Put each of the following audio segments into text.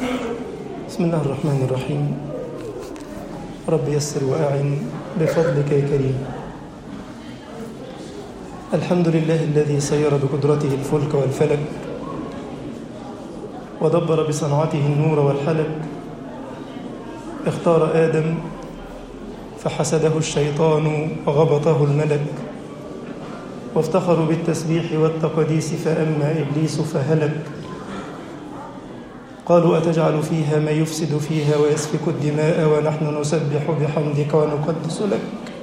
بسم الله الرحمن الرحيم. رب يسر وأعن بفضلك يا كريم. الحمد لله الذي سير بقدرته الفلك والفلك ودبر بصنعته النور والحلك. اختار آدم فحسده الشيطان وغبطه الملك، وافتخروا بالتسبيح والتقديس فأما إبليس فهلك. قالوا أتجعل فيها من يفسد فيها ويسفك الدماء ونحن نسبح بحمدك ونقدس لك.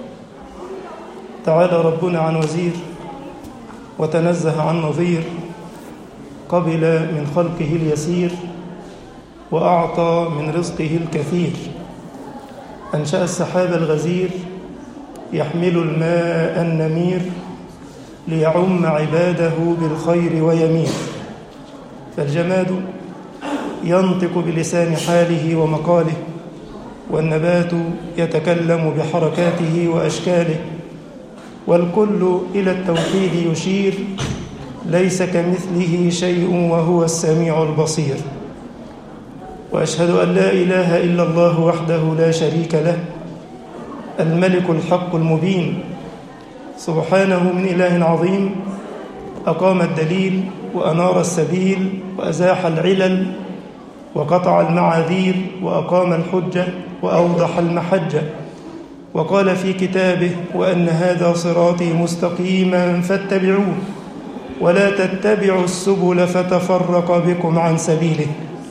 تعالى ربنا عن وزير وتنزه عن نظير، قبل من خلقه اليسير وأعطى من رزقه الكثير. أنشأ السحاب الغزير يحمل الماء النمير ليعم عباده بالخير ويمين. فالجماد ينطق بلسان حاله ومقاله، والنبات يتكلم بحركاته وأشكاله، والكل إلى التوحيد يشير، ليس كمثله شيء وهو السميع البصير. وأشهد أن لا إله إلا الله وحده لا شريك له، الملك الحق المبين، سبحانه من إله عظيم. أقام الدليل وأنار السبيل وأزاح العلل وقطع المعاذير وأقام الحجة وأوضح المحجة، وقال في كتابه: وأن هذا صراطي مستقيما فاتبعوه ولا تتبعوا السبل فتفرق بكم عن سبيله.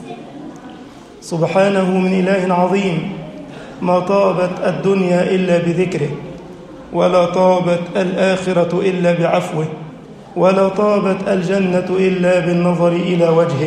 سبحانه من إله عظيم. ما طابت الدنيا إلا بذكره، ولا طابت الآخرة إلا بعفوه، ولا طابت الجنة إلا بالنظر إلى وجهه.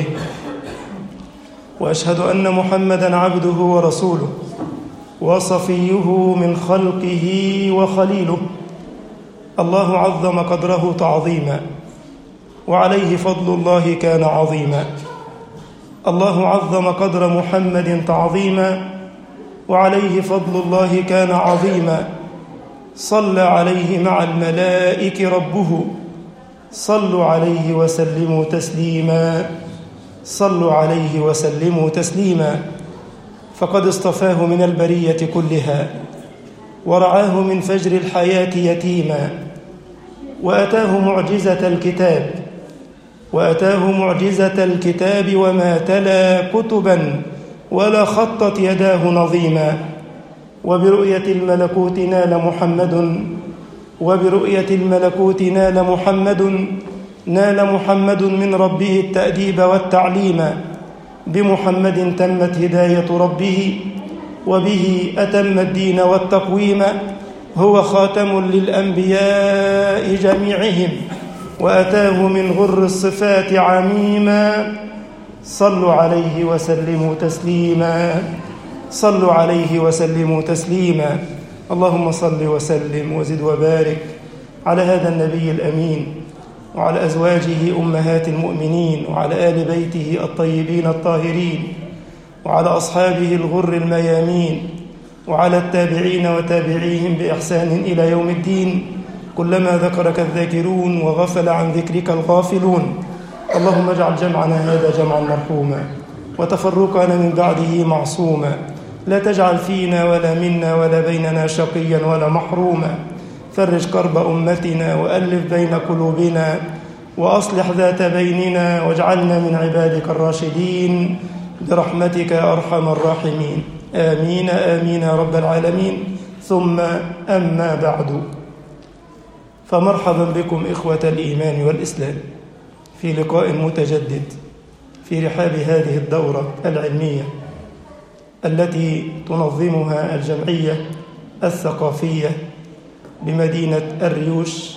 وأشهد أن محمدًا عبده ورسوله وصفيه من خلقه وخليله. الله عظم قدره تعظيما، وعليه فضل الله كان عظيما. الله عظم قدر محمد تعظيما، وعليه فضل الله كان عظيما. صلى عليه مع الملائكة ربه، صلوا عليه وسلموا تسليما، صلوا عليه وسلموا تسليما. فقد اصطفاه من البرية كلها، ورعاه من فجر الحياة يتيما، وأتاه معجزة الكتاب، وما تلا كتبا ولا خطت يداه نظيما. وبرؤية الملكوت نال محمد من ربه التأديب والتعليم. بمحمد تمت هداية ربه، وبه أتم الدين والتقويم. هو خاتم للأنبياء جميعهم، وأتاه من غر الصفات عميما. صلوا عليه وسلموا تسليما، صلوا عليه وسلموا تسليما. اللهم صل وسلم وزد وبارك على هذا النبي الأمين، وعلى أزواجه أمهات المؤمنين، وعلى آل بيته الطيبين الطاهرين، وعلى أصحابه الغر الميامين، وعلى التابعين وتابعيهم بإحسان إلى يوم الدين. كلما ذكرك الذاكرون وغفل عن ذكرك الغافلون. اللهم اجعل جمعنا هذا جمعا مرحوما، وتفرقنا من بعده معصوما. لا تجعل فينا ولا منا ولا بيننا شقيا ولا محروما. فرج كرب أمتنا، وألف بين قلوبنا، وأصلح ذات بيننا، واجعلنا من عبادك الراشدين برحمتك يا أرحم الراحمين. آمين آمين يا رب العالمين. ثم أما بعد، فمرحبا بكم إخوة الإيمان والإسلام في لقاء متجدد في رحاب هذه الدورة العلمية التي تنظمها الجمعية الثقافية بمدينة الريوش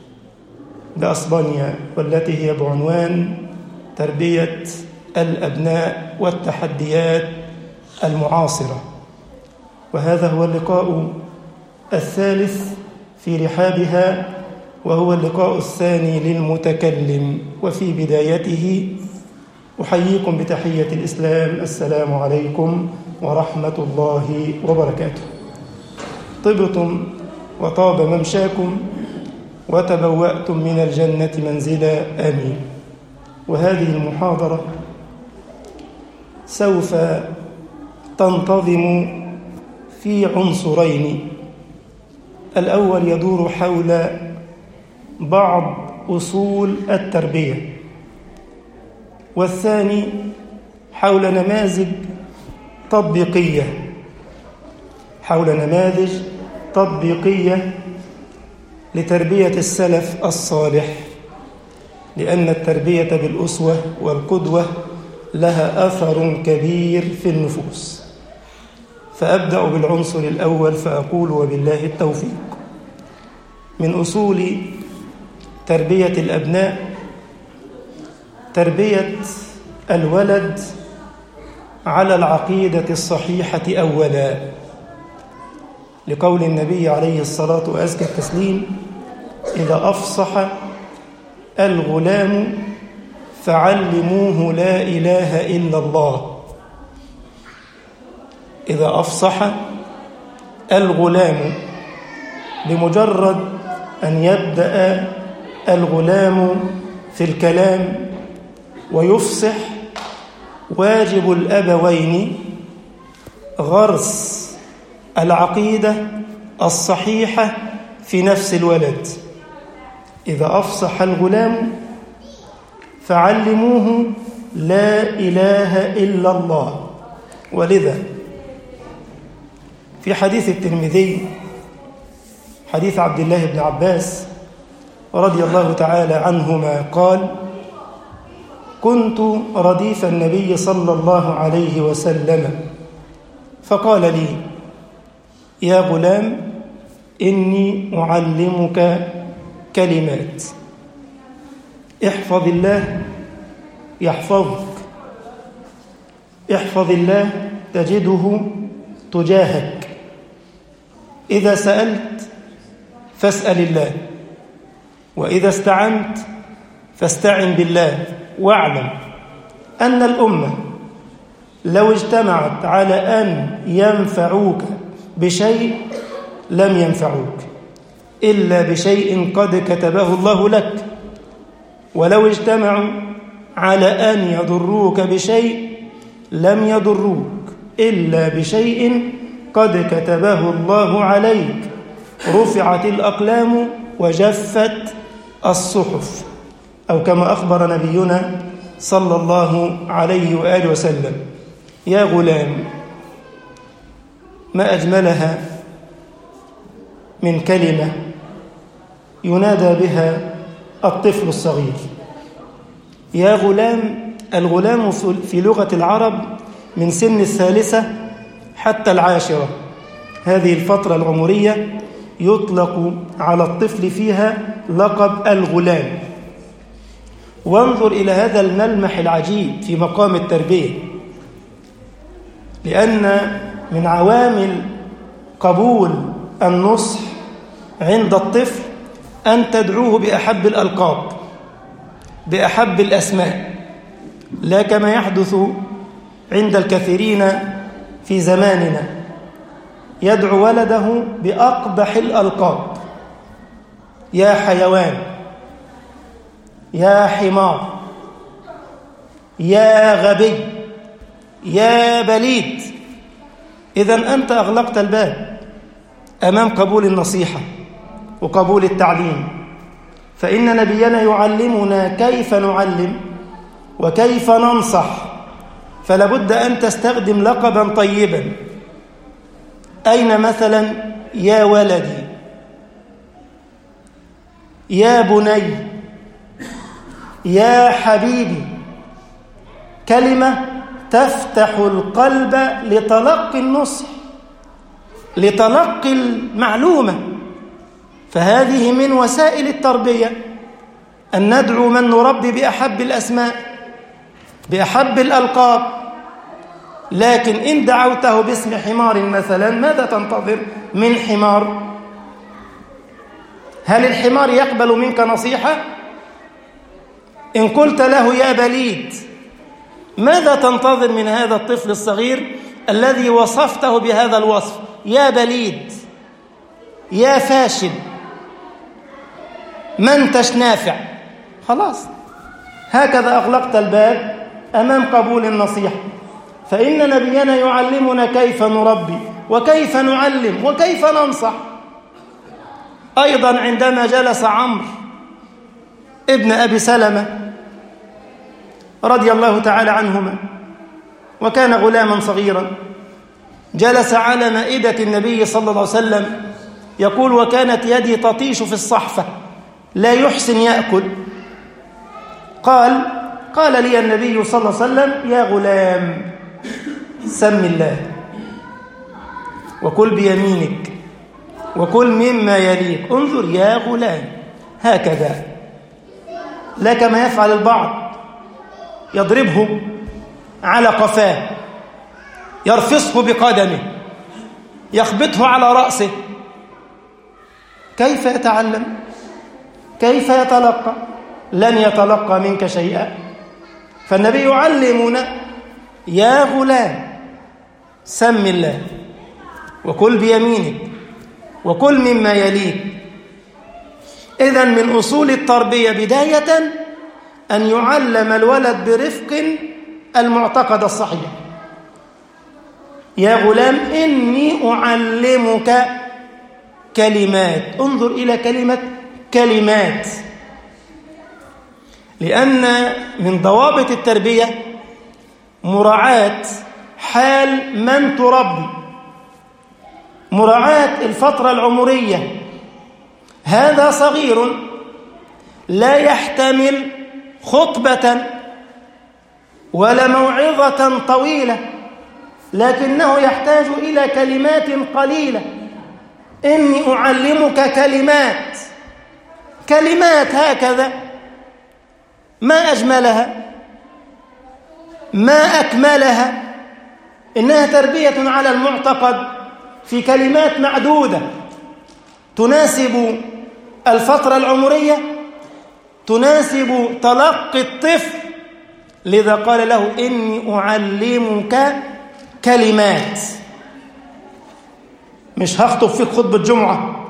بأسبانيا، والتي هي بعنوان تربية الأبناء والتحديات المعاصرة. وهذا هو اللقاء الثالث في رحابها، وهو اللقاء الثاني للمتكلم. وفي بدايته أحييكم بتحية الإسلام: السلام عليكم ورحمة الله وبركاته. طبتم وطاب ممشاكم وتبوأتم من الجنة منزلا، آمين. وهذه المحاضرة سوف تنتظم في عنصرين. الأول يدور حول بعض أصول التربية، والثاني حول نماذج تطبيقية لتربية السلف الصالح، لأن التربية بالأسوة والقدوة لها أثر كبير في النفوس. فأبدأ بالعنصر الأول فأقول وبالله التوفيق. من أصول تربية الأبناء تربية الولد على العقيدة الصحيحة أولا، لقول النبي عليه الصلاة وأزكى التسليم: إذا أفصح الغلام فعلموه لا إله إلا الله. إذا أفصح الغلام، بمجرد أن يبدأ الغلام في الكلام ويفصح، واجب الأبوين غرس العقيدة الصحيحة في نفس الولد. إذا أفصح الغلام فعلموه لا إله إلا الله. ولذا في حديث الترمذي، حديث عبد الله بن عباس رضي الله تعالى عنهما، قال: كنت رديف النبي صلى الله عليه وسلم فقال لي: يا غلام إني أعلمك كلمات، احفظ الله يحفظك، احفظ الله تجده تجاهك، إذا سألت فاسأل الله، وإذا استعنت فاستعن بالله، واعلم أن الأمة لو اجتمعت على أن ينفعوك بشيء لم ينفعوك إلا بشيء قد كتبه الله لك، ولو اجتمعوا على أن يضروك بشيء لم يضروك إلا بشيء قد كتبه الله عليك. رفعت الأقلام وجفت الصحف، أو كما أخبر نبينا صلى الله عليه وآله وسلم. يا غلام، ما أجملها من كلمة ينادى بها الطفل الصغير. يا غلام، الغلام في لغة العرب من سن 3 حتى 10، هذه الفترة العمرية يطلق على الطفل فيها لقب الغلام. وانظر إلى هذا الملمح العجيب في مقام التربية، لأن من عوامل قبول النصح عند الطفل أن تدعوه بأحب الألقاب، بأحب الأسماء، لا كما يحدث عند الكثيرين في زماننا، يدعو ولده بأقبح الألقاب: يا حيوان، يا حمار، يا غبي، يا بليد. إذن أنت أغلقت الباب أمام قبول النصيحة وقبول التعليم، فإن نبينا يعلمنا كيف نعلم وكيف ننصح، فلا بد أن تستخدم لقبا طيبا. أين مثلا يا ولدي، يا بني، يا حبيبي، كلمة تفتح القلب لتلقي النصح، لتلقي المعلومة. فهذه من وسائل التربية، أن ندعو من نربي بأحب الأسماء، بأحب الألقاب. لكن إن دعوته باسم حمار مثلا، ماذا تنتظر من حمار؟ هل الحمار يقبل منك نصيحة؟ إن قلت له يا بليد، ماذا تنتظر من هذا الطفل الصغير الذي وصفته بهذا الوصف؟ يا بليد، يا فاشل، ما انتش نافع. خلاص، هكذا أغلقت الباب أمام قبول النصيحة. فإن نبينا يعلمنا كيف نربي وكيف نعلم وكيف ننصح. أيضا عندما جلس عمرو ابن أبي سلمة رضي الله تعالى عنهما وكان غلاما صغيرا، جلس على مائدة النبي صلى الله عليه وسلم يقول: وكانت يدي تطيش في الصحفة، لا يحسن يأكل. قال لي النبي صلى الله عليه وسلم: يا غلام سم الله وكل بيمينك وكل مما يليك. انظر يا غلام، هكذا، لا كما يفعل البعض، يضربه على قفاه، يرفصه بقدمه، يخبطه على رأسه. كيف يتعلم؟ كيف يتلقى؟ لن يتلقى منك شيئا. فالنبي يعلمنا: يا غلام سم الله وكل بيمينك وكل مما يليك. إذن من أصول التربية بداية أن يعلم الولد برفق المعتقد الصحيح. يا غلام إني أعلمك كلمات. انظر إلى كلمة كلمات، لأن من ضوابط التربية مراعاة حال من تربي، مراعاة الفترة العمرية. هذا صغير لا يحتمل خطبة ولا موعظة طويلة، لكنه يحتاج إلى كلمات قليلة. إني أعلمك كلمات، كلمات هكذا، ما أجملها ما أكملها. إنها تربية على المعتقد في كلمات معدودة تناسب الفترة العمرية، تناسب تلقي الطفل. لذا قال له: إني أعلمك كلمات. مش هخطب فيك خطبة جمعة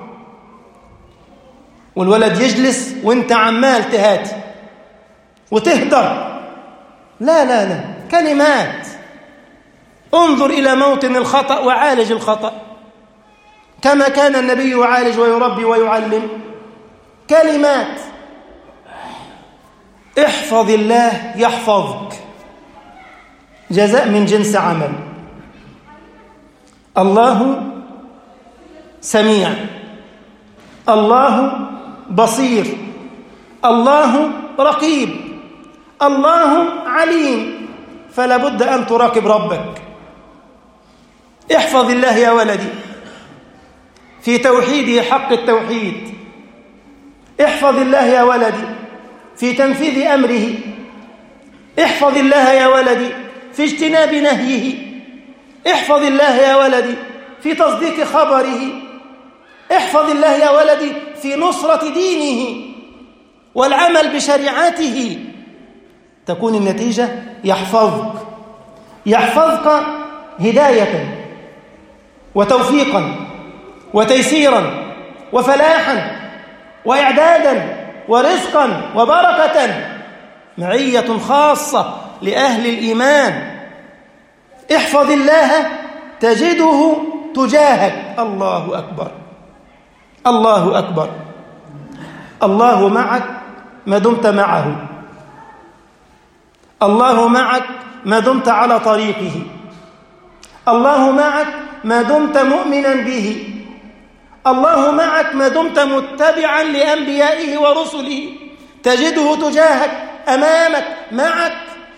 والولد يجلس وانت عمال تهاتي وتهدر. لا لا لا، كلمات. انظر إلى موطن الخطأ وعالج الخطأ كما كان النبي يعالج ويربي ويعلم. كلمات. احفظ الله يحفظك، جزاء من جنس عمل. الله سميع، الله بصير، الله رقيب، الله عليم. فلا بد أن تراقب ربك. احفظ الله يا ولدي في توحيده حق التوحيد. احفظ الله يا ولدي في تنفيذ أمره. احفظ الله يا ولدي في اجتناب نهيه. احفظ الله يا ولدي في تصديق خبره. احفظ الله يا ولدي في نصرة دينه والعمل بشريعته. تكون النتيجة يحفظك هداية وتوفيقا وتيسيرا وفلاحا وإعدادا ورزقا وبركة، معية خاصة لأهل الإيمان. احفظ الله تجده تجاهك. الله أكبر، الله أكبر. الله معك ما دمت معه، الله معك ما دمت على طريقه، الله معك ما دمت مؤمنا به، الله معك ما دمت متبعا لأنبيائه ورسله. تجده تجاهك، أمامك، معك.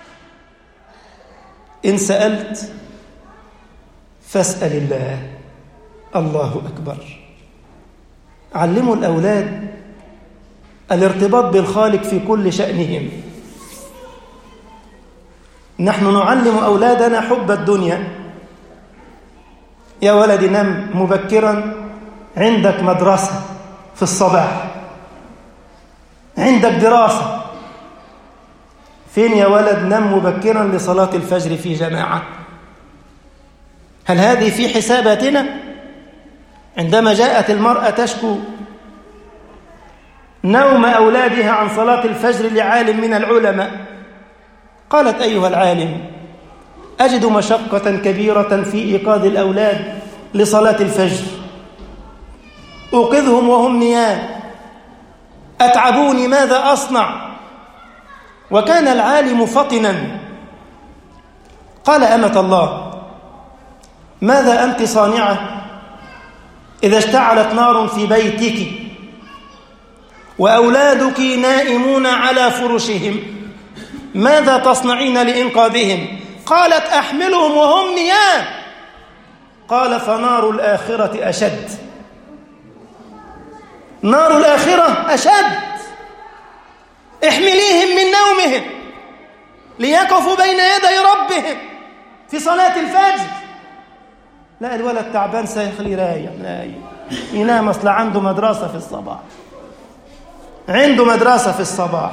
إن سألت فاسأل الله. الله أكبر. علموا الأولاد الارتباط بالخالق في كل شأنهم. نحن نعلم أولادنا حب الدنيا. يا ولدي نم مبكرا، عندك مدرسة في الصباح، عندك دراسة. فين يا ولد؟ نم مبكرا لصلاة الفجر في جماعة. هل هذه في حساباتنا؟ عندما جاءت المرأة تشكو نوم أولادها عن صلاة الفجر لعالم من العلماء، قالت: أيها العالم، أجد مشقة كبيرة في إيقاظ الأولاد لصلاة الفجر، أوقظهم وهم نيام، أتعبوني، ماذا أصنع؟ وكان العالم فطنا، قال: أمة الله، ماذا أنت صانعة إذا اشتعلت نار في بيتك وأولادك نائمون على فرشهم؟ ماذا تصنعين لإنقاذهم؟ قالت: أحملهم وهم نيام. قال: فنار الآخرة أشد. نار الآخرة أشد. احمليهم من نومهم ليقفوا بين يدي ربهم في صلاة الفجر. لا، الولد تعبان سيخلي رايح ينام، أصل عنده مدرسة في الصباح، عنده مدرسة في الصباح.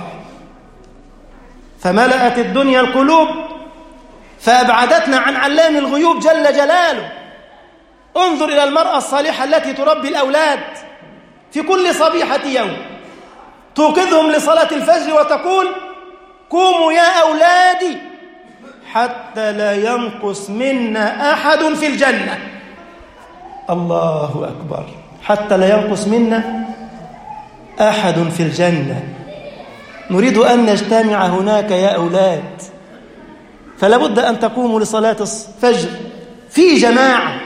فملأت الدنيا القلوب فأبعدتنا عن علام الغيوب جل جلاله. انظر إلى المرأة الصالحة التي تربي الأولاد في كل صبيحة يوم، توقظهم لصلاة الفجر وتقول: قوموا يا أولادي حتى لا ينقص منا أحد في الجنة. الله أكبر، حتى لا ينقص منا أحد في الجنة. نريد أن نجتمع هناك يا أولاد، فلا بد أن تقوموا لصلاة الفجر في جماعة.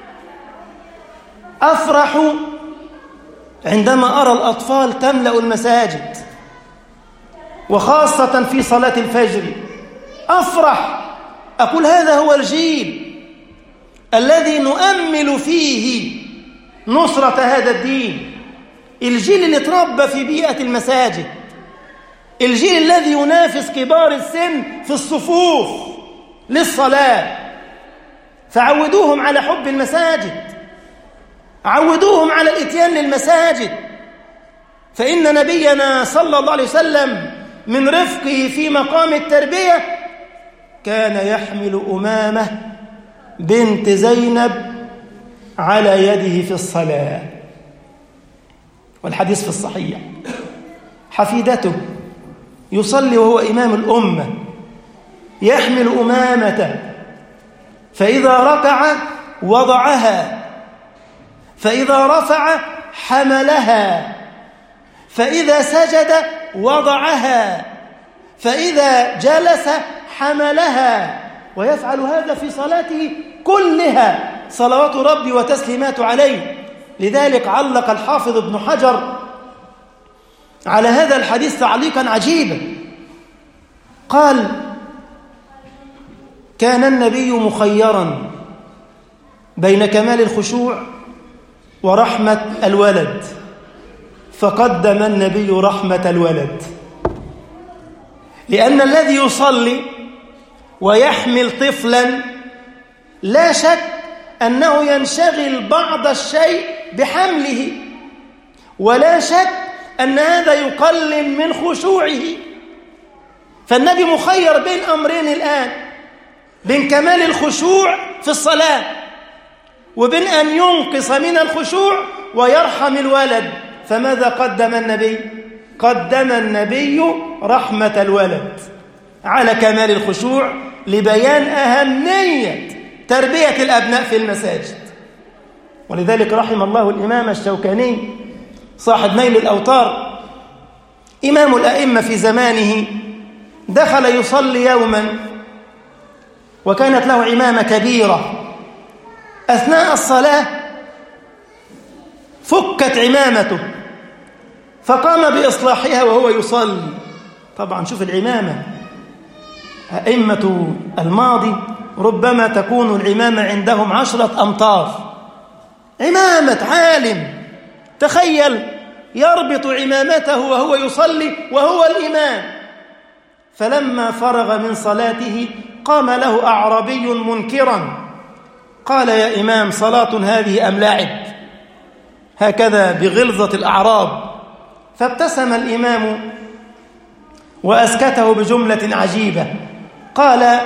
أفرح عندما أرى الأطفال تملأ المساجد، وخاصة في صلاة الفجر. أفرح، أقول: هذا هو الجيل الذي نؤمل فيه نصرة هذا الدين، الجيل اللي تربى في بيئة المساجد، الجيل الذي ينافس كبار السن في الصفوف للصلاة. فعودوهم على حب المساجد، عودوهم على الاتيان للمساجد. فإن نبينا صلى الله عليه وسلم من رفقه في مقام التربية كان يحمل أمامة بنت زينب على يده في الصلاة، والحديث في الصحيح. حفيدته يصلي وهو إمام الأمة، يحمل أمامته، فإذا ركع وضعها، فإذا رفع حملها، فإذا سجد وضعها، فإذا جلس حملها، ويفعل هذا في صلاته كلها صلوات ربي وتسليمات عليه. لذلك علق الحافظ ابن حجر على هذا الحديث تعليقا عجيبا، قال: كان النبي مخيرا بين كمال الخشوع ورحمة الولد، فقدم النبي رحمة الولد، لأن الذي يصلي ويحمل طفلا لا شك أنه ينشغل بعض الشيء بحمله، ولا شك أن هذا يقلل من خشوعه. فالنبي مخير بين أمرين الآن، بين كمال الخشوع في الصلاة وبين أن ينقص من الخشوع ويرحم الولد. فماذا قدم النبي؟ قدم النبي رحمة الولد على كمال الخشوع، لبيان أهمية تربية الأبناء في المساجد. ولذلك رحم الله الإمام الشوكاني صاحب نيل الأوطار، إمام الأئمة في زمانه، دخل يصلي يوما وكانت له عمامة كبيرة. أثناء الصلاة فكت عمامته فقام بإصلاحها وهو يصلي. طبعا شوف العمامة، أئمة الماضي ربما تكون العمامة عندهم 10 أمتار، عمامة عالم، تخيل يربط عمامته وهو يصلي وهو الإمام. فلما فرغ من صلاته قام له أعرابي منكرا، قال: يا إمام، صلاة هذه أم لعب؟ هكذا بغلظة الأعراب. فابتسم الإمام وأسكته بجملة عجيبة، قال: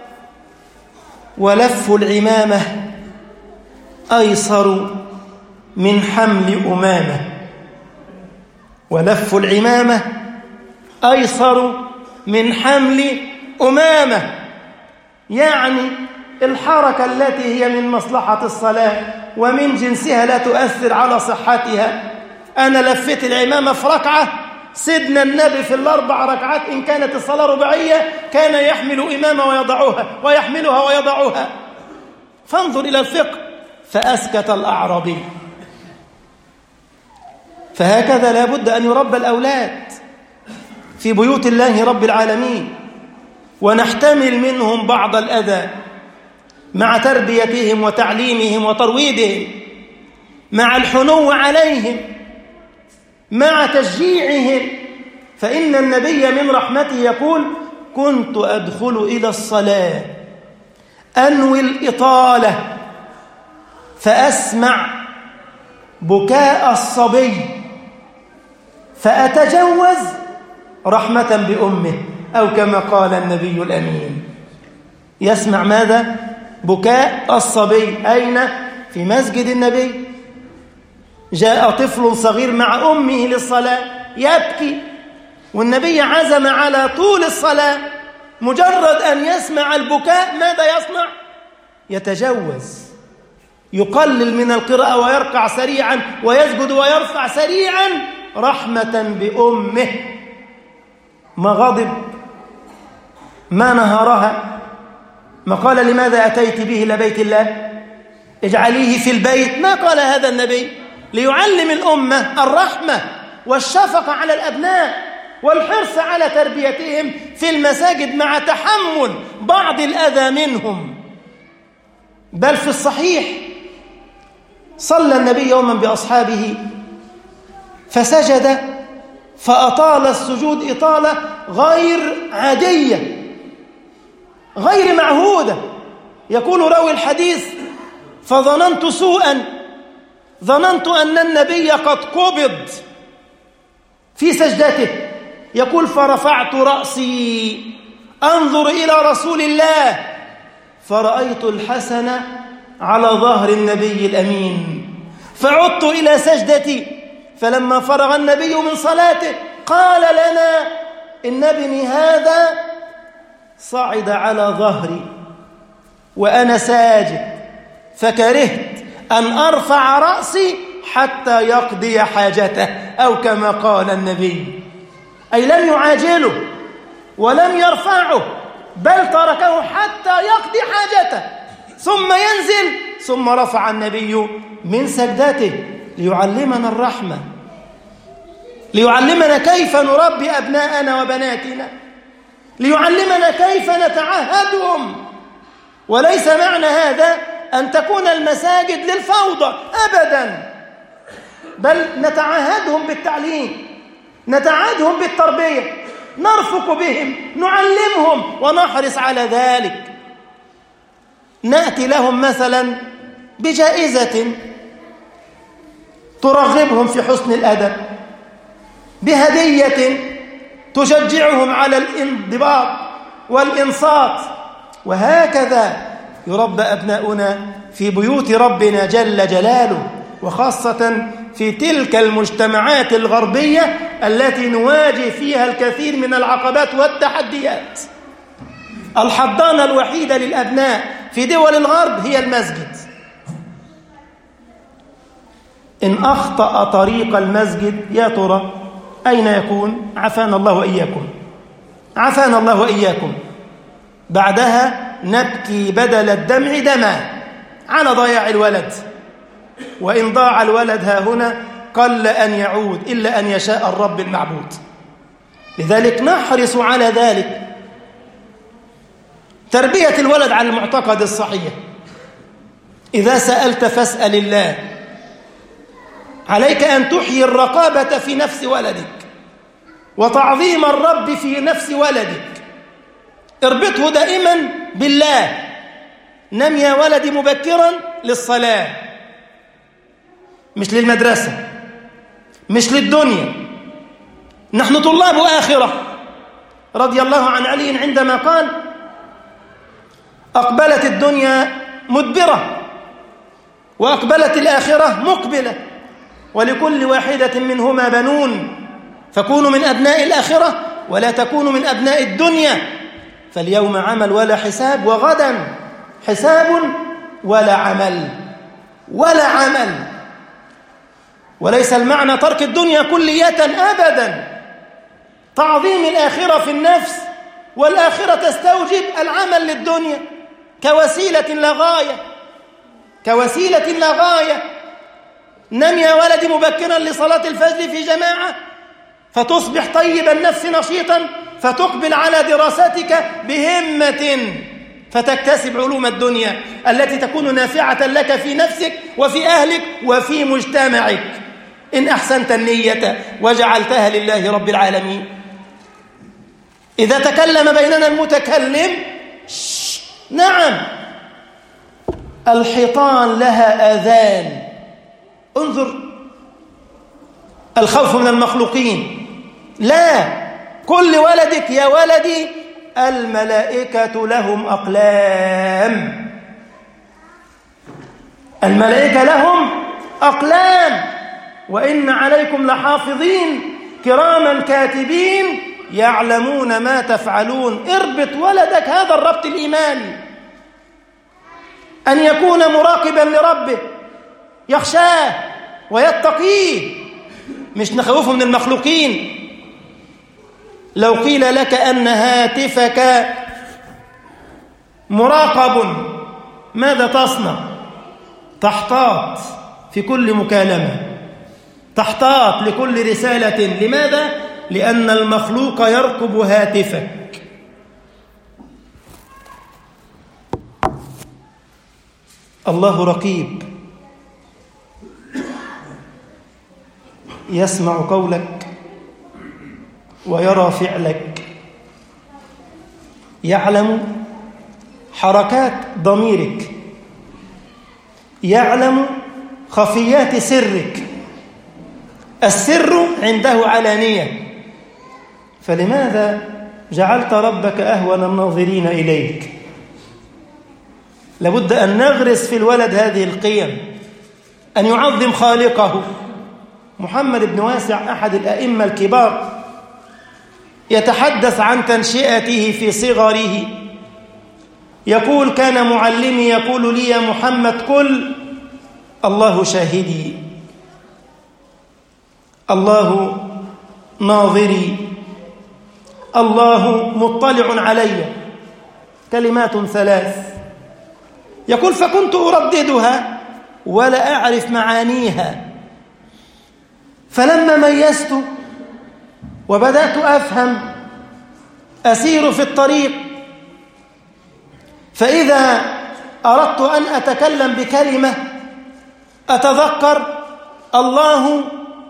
ولف العمامة أيسر من حمل أمامة. ولف العمامة أيسر من حمل أمامة. يعني الحركة التي هي من مصلحة الصلاة ومن جنسها لا تؤثر على صحتها. أنا لفت العمامة في ركعة، سيدنا النبي في الأربع ركعات إن كانت الصلاة رباعية كان يحمل إمامة ويحملها ويضعها. فانظر إلى الفقه. فأسكت الأعرابي. فهكذا لا بد أن يربى الأولاد في بيوت الله رب العالمين، ونحتمل منهم بعض الأذى مع تربيتهم وتعليمهم وترويضهم، مع الحنو عليهم، مع تشجيعهم. فإن النبي من رحمته يقول: كنت أدخل إلى الصلاة أنوي الإطالة فأسمع بكاء الصبي فأتجوز رحمة بأمه، أو كما قال النبي الأمين. يسمع ماذا؟ بكاء الصبي. أين؟ في مسجد النبي. جاء طفل صغير مع أمه للصلاة يبكي، والنبي عزم على طول الصلاة. مجرد أن يسمع البكاء ماذا يصنع؟ يتجوز، يقلل من القراءة ويركع سريعا ويسجد ويرفع سريعا رحمة بأمه. ما غضب، ما نهرها، ما قال لماذا أتيت به إلى بيت الله، اجعليه في البيت. ما قال هذا النبي؟ ليعلم الأمة الرحمة والشفقة على الأبناء والحرص على تربيتهم في المساجد مع تحمل بعض الأذى منهم. بل في الصحيح صلى النبي يوما بأصحابه فسجد فأطال السجود إطالة غير عادية غير معهودة. يقول راوي الحديث: فظننت سوءا، ظننت أن النبي قد قبض في سجدته. يقول: فرفعت رأسي أنظر إلى رسول الله فرأيت الحسن على ظهر النبي الأمين، فعدت إلى سجدتي، فلما فرغ النبي من صلاته قال لنا: إن ابني هذا صعد على ظهري وأنا ساجد، فكرهت أن أرفع رأسي حتى يقضي حاجته، أو كما قال النبي. أي لم يعاجله ولم يرفعه، بل تركه حتى يقضي حاجته ثم ينزل. ثم رفع النبي من سجدته ليعلمنا الرحمة، ليعلمنا كيف نربي أبناءنا وبناتنا، ليعلمنا كيف نتعهدهم. وليس معنى هذا أن تكون المساجد للفوضى أبدا، بل نتعهدهم بالتعليم، نتعهدهم بالتربية، نرفق بهم، نعلمهم ونحرص على ذلك. نأتي لهم مثلا بجائزة ترغبهم في حسن الأدب، بهدية تشجعهم على الانضباط والإنصات. وهكذا يربى أبناؤنا في بيوت ربنا جل جلاله، وخاصة في تلك المجتمعات الغربية التي نواجه فيها الكثير من العقبات والتحديات. الحضانة الوحيدة للأبناء في دول الغرب هي المسجد. إن أخطأ طريق المسجد يا ترى أين يكون؟ عافانا الله وإياكم، عافانا الله وإياكم. بعدها نبكي بدل الدمع دما على ضياع الولد، وإن ضاع الولد ها هنا قل أن يعود إلا أن يشاء الرب المعبود. لذلك نحرص على ذلك، تربية الولد على المعتقد الصحيح. إذا سألت فاسأل الله. عليك أن تحيي الرقابة في نفس ولدك وتعظيم الرب في نفس ولدك. اربطه دائما بالله. نم يا ولدي مبكرا للصلاة، مش للمدرسة، مش للدنيا. نحن طلاب آخرة. رضي الله عن علي عندما قال: أقبلت الدنيا مدبرة وأقبلت الآخرة مقبلة، ولكل واحدة منهما بنون، فكونوا من أبناء الآخرة ولا تكونوا من أبناء الدنيا. فاليوم عمل ولا حساب، وغدا حساب ولا عمل ولا عمل. وليس المعنى ترك الدنيا كلية أبدا، تعظيم الآخرة في النفس، والآخرة تستوجب العمل للدنيا كوسيلة لا غاية، كوسيلة لا غاية. نم يا ولدي مبكرا لصلاة الفجر في جماعة فتصبح طيب النفس نشيطا، فتقبل على دراستك بهمة، فتكتسب علوم الدنيا التي تكون نافعة لك في نفسك وفي أهلك وفي مجتمعك، إن أحسنت النية وجعلتها لله رب العالمين. إذا تكلم بيننا المتكلم، نعم، الحيطان لها آذان. انظر، الخوف من المخلوقين، لا، كل ولدك يا ولدي الملائكة لهم أقلام، الملائكة لهم أقلام، وإن عليكم لحافظين كراما كاتبين يعلمون ما تفعلون. اربط ولدك هذا الربط الإيماني، أن يكون مراقبا لربه، يخشاه ويتقيه، مش نخوفه من المخلوقين. لو قيل لك أن هاتفك مراقب ماذا تصنع؟ تحتاط في كل مكالمة، تحتاط لكل رسالة. لماذا؟ لأن المخلوق يرقب هاتفك. الله رقيب، يسمع قولك ويرى فعلك، يعلم حركات ضميرك، يعلم خفيات سرك. السر عنده علانية، فلماذا جعلت ربك أهون الناظرين إليك؟ لابد أن نغرس في الولد هذه القيم، أن يعظم خالقه. محمد بن واسع أحد الأئمة الكبار يتحدث عن تنشئته في صغره، يقول: كان معلمي يقول لي: يا محمد قل الله شاهدي، الله ناظري، الله مطلع علي. كلمات ثلاث، يقول: فكنت أرددها ولا أعرف معانيها، فلما ميزت وبدأت أفهم أسير في الطريق، فإذا أردت أن أتكلم بكلمة أتذكر الله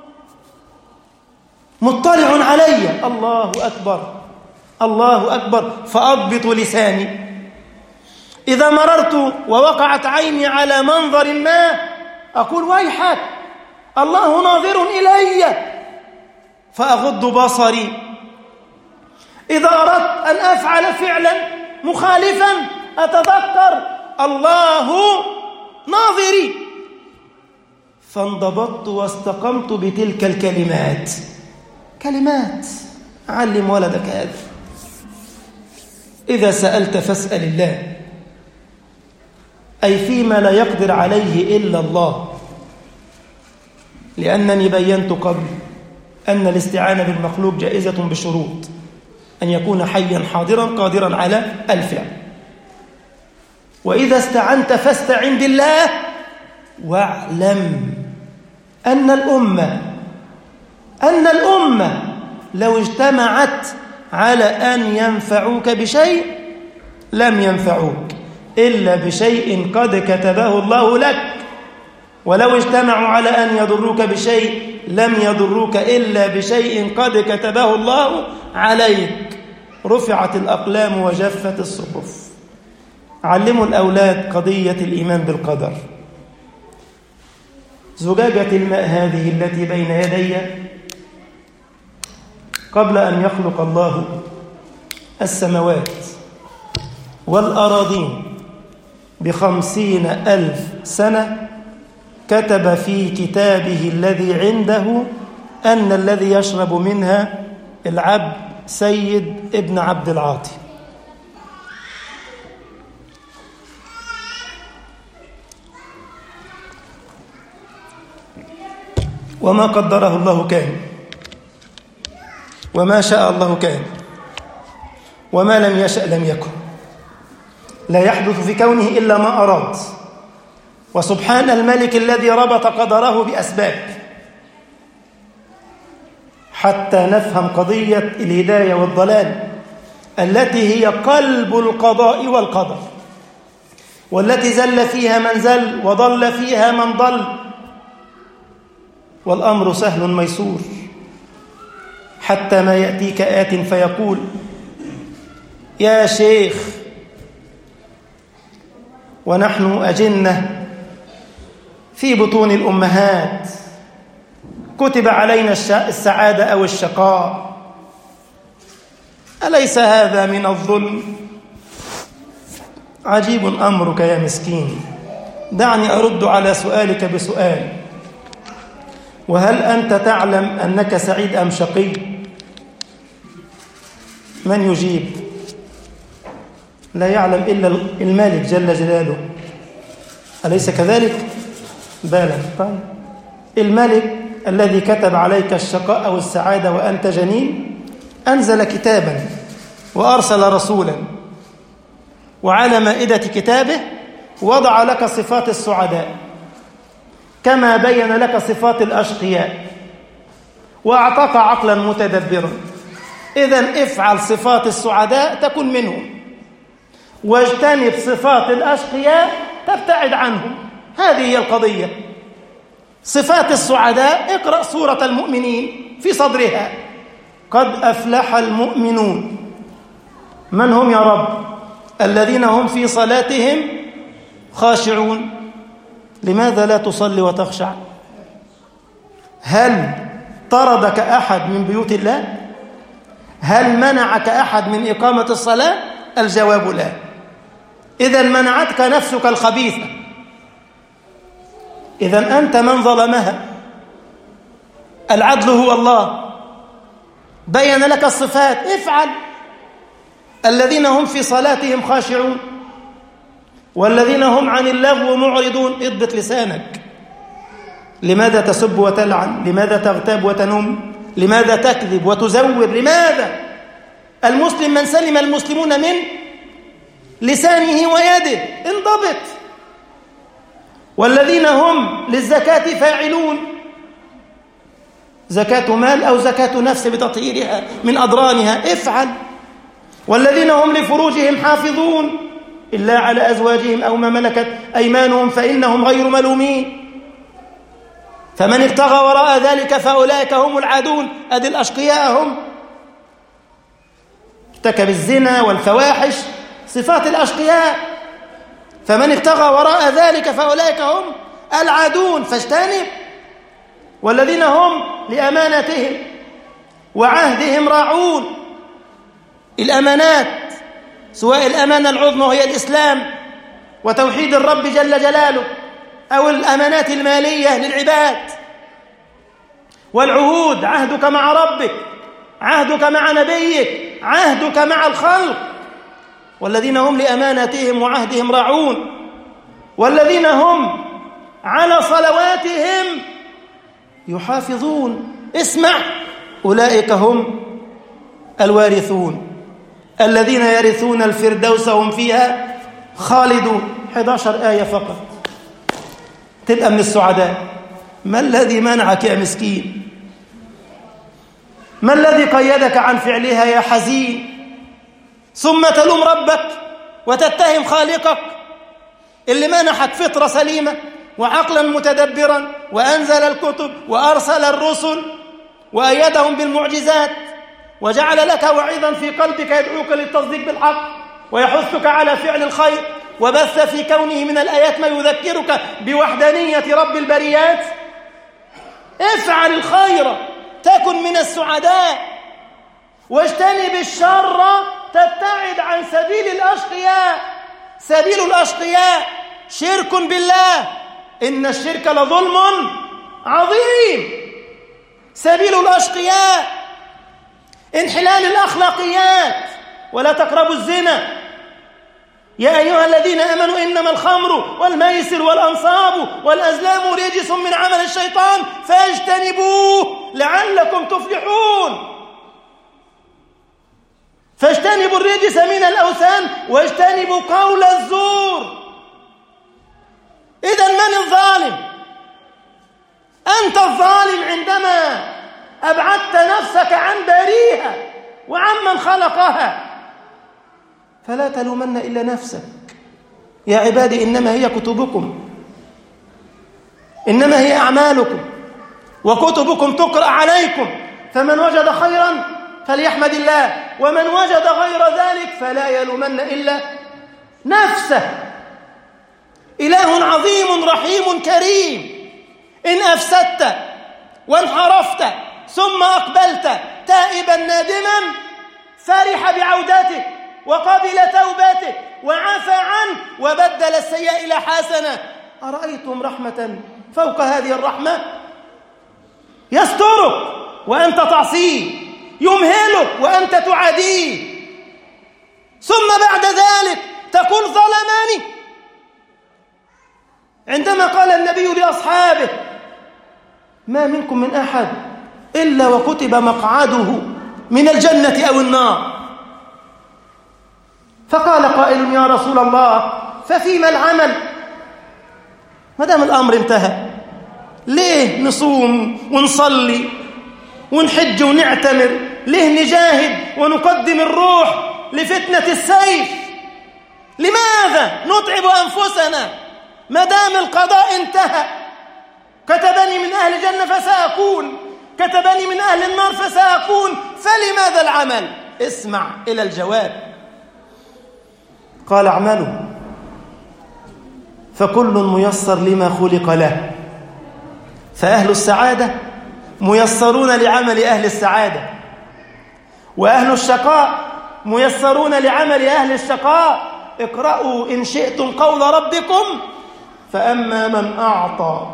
مطلع علي، الله أكبر الله أكبر، فأضبط لساني. إذا مررت ووقعت عيني على منظر ما أقول: ويحك الله ناظر إلي، فأغض بصري. إذا أردت أن أفعل فعلا مخالفا أتذكر الله ناظري، فانضبطت واستقمت بتلك الكلمات. كلمات، علم ولدك هذا. إذا سألت فاسأل الله، أي فيما لا يقدر عليه إلا الله، لأنني بينت قبل أن الاستعانة بالمخلوق جائزة بشروط: أن يكون حيا حاضرا قادرا على الفعل. وإذا استعنت فاستعن بالله، واعلم أن الأمة لو اجتمعت على أن ينفعوك بشيء لم ينفعوك إلا بشيء قد كتبه الله لك، ولو اجتمعوا على أن يضروك بشيء لم يضروك إلا بشيء قد كتبه الله عليك. رفعت الأقلام وجفت الصحف. علموا الأولاد قضية الإيمان بالقدر. زجاجة الماء هذه التي بين يدي، قبل أن يخلق الله السماوات والأراضين ب50,000 سنة، كتب في كتابه الذي عنده أن الذي يشرب منها العبد سيد ابن عبد العاطي. وما قدره الله كان، وما شاء الله كان، وما لم يشأ لم يكن. لا يحدث في كونه إلا ما أراد. وسبحان الملك الذي ربط قدره بأسباب حتى نفهم قضية الهداية والضلال التي هي قلب القضاء والقدر، والتي زل فيها من زل وضل فيها من ضل، والأمر سهل ميسور حتى ما يأتيك آت فيقول: يا شيخ، ونحن أجنة في بطون الأمهات كتب علينا السعادة أو الشقاء، أليس هذا من الظلم؟ عجيب أمرك يا مسكين. دعني أرد على سؤالك بسؤال: وهل أنت تعلم أنك سعيد أم شقي؟ من يجيب؟ لا يعلم إلا المالك جل جلاله، أليس كذلك؟ بالا. طيب، الملك الذي كتب عليك الشقاء أو السعادة وأنت جنين أنزل كتابا وأرسل رسولا، وعلى مائدة كتابه وضع لك صفات السعداء كما بين لك صفات الأشقياء، وأعطاك عقلا متدبرا. إذن افعل صفات السعداء تكن منهم، واجتنب صفات الأشقياء تبتعد عنهم. هذه هي القضية. صفات السعداء، اقرأ سورة المؤمنين في صدرها: قد أفلح المؤمنون. من هم يا رب؟ الذين هم في صلاتهم خاشعون. لماذا لا تصلي وتخشع؟ هل طردك أحد من بيوت الله؟ هل منعك أحد من إقامة الصلاة؟ الجواب لا. إذن منعتك نفسك الخبيثة، إذن أنت من ظلمها. العدل هو الله، بين لك الصفات، افعل. الذين هم في صلاتهم خاشعون، والذين هم عن اللغو معرضون. اضبط لسانك. لماذا تسب وتلعن؟ لماذا تغتاب وتنم؟ لماذا تكذب وتزور؟ لماذا؟ المسلم من سلم المسلمون من لسانه ويده. انضبط. والذين هم للزكاة فاعلون، زكاة مال أو زكاة نفس بتطهيرها من أضرانها، افعل. والذين هم لفروجهم حافظون إلا على أزواجهم أو ما ملكت أيمانهم فإنهم غير ملومين. فمن ابتغى وراء ذلك فأولئك هم العادون. أدي الأشقياء هم. ارتكب الزنا والفواحش، صفات الأشقياء. فمن ابتغى وراء ذلك فأولئك هم العادون، فاجتنب. والذين هم لأمانتهم وعهدهم راعون. الأمانات، سواء الأمانة العظمى وهي الإسلام وتوحيد الرب جل جلاله، أو الأمانات المالية للعباد، والعهود، عهدك مع ربك، عهدك مع نبيك، عهدك مع الخلق. والذين هم لأماناتهم وعهدهم راعون. والذين هم على صلواتهم يحافظون. اسمع: أولئك هم الوارثون الذين يرثون الفردوس هم فيها خالدون. 11 آية فقط تبقى من السعداء. ما الذي منعك يا مسكين؟ ما الذي قيدك عن فعلها يا حزين؟ ثم تلوم ربك وتتهم خالقك اللي منحك فطرة سليمة وعقلا متدبرا، وأنزل الكتب وأرسل الرسل وأيدهم بالمعجزات، وجعل لك وعيدا في قلبك يدعوك للتصديق بالحق ويحثك على فعل الخير، وبث في كونه من الآيات ما يذكرك بوحدانية رب البريات. افعل الخير تكن من السعداء، واجتنب الشر تبتعد عن سبيل الأشقياء. سبيل الأشقياء شرك بالله، إن الشرك لظلم عظيم. سبيل الأشقياء انحلال الأخلاقيات، ولا تقربوا الزنا، يا أيها الذين آمنوا إنما الخمر والميسر والأنصاب والأزلام رجس من عمل الشيطان فاجتنبوه لعلكم تفلحون. فاجتنبوا الرجس من الأوثان واجتنبوا قول الزور. إذن من الظالم؟ أنت الظالم عندما أبعدت نفسك عن باريها وعمن خلقها، فلا تلومن إلا نفسك. يا عبادي إنما هي كتبكم، إنما هي أعمالكم، وكتبكم تقرأ عليكم، فمن وجد خيرا فليحمد الله، ومن وجد غير ذلك فلا يلومن إلا نفسه. إله عظيم رحيم كريم. إن أفسدت وانحرفت ثم أقبلت تائبا نادما فرح بعودتك وقبل توبتك وعفى عنه وبدل السيئة إلى حسنة. أرأيتم رحمة فوق هذه الرحمة؟ يسترك وأنت تعصيه، يمهلك وأنت تعاديه، ثم بعد ذلك تقول ظلماني. عندما قال النبي لأصحابه ما منكم من أحد إلا وكتب مقعده من الجنة أو النار، فقال قائل يا رسول الله ففيما العمل؟ ما دام الأمر انتهى ليه نصوم ونصلي ونحج ونعتمر؟ ليه نجاهد ونقدم الروح لفتنة السيف؟ لماذا نتعب أنفسنا ما دام القضاء انتهى؟ كتبني من أهل الجنة فسأكون، كتبني من أهل النار فسأكون، فلماذا العمل؟ اسمع إلى الجواب. قال اعملوا فكل ميسر لما خلق له، فأهل السعادة ميسرون لعمل أهل السعادة، وأهل الشقاء ميسرون لعمل أهل الشقاء. اقرأوا إن شئتم قول ربكم فأما من أعطى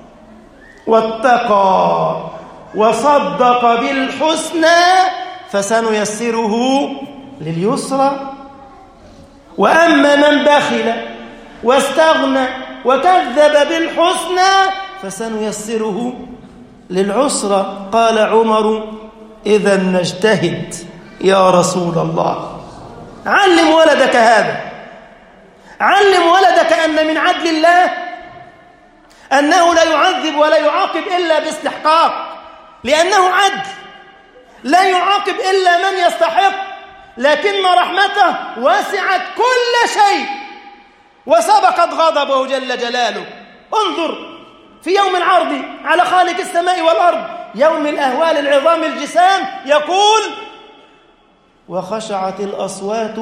واتقى وصدق بالحسنى فسنيسره لليسرى، وأما من بخل واستغنى وكذب بالحسنى فسنيسره للعسرى. قال عمر إذا نجتهد يا رسول الله. علم ولدك هذا، علم ولدك أن من عدل الله أنه لا يعذب ولا يعاقب إلا باستحقاق، لأنه عدل، لا يعاقب إلا من يستحق، لكن رحمته وسعت كل شيء وسبقت غضبه جل جلاله. انظر في يوم العرض على خالق السماء والأرض، يوم الأهوال العظام الجسام، يقول وخشعت الأصوات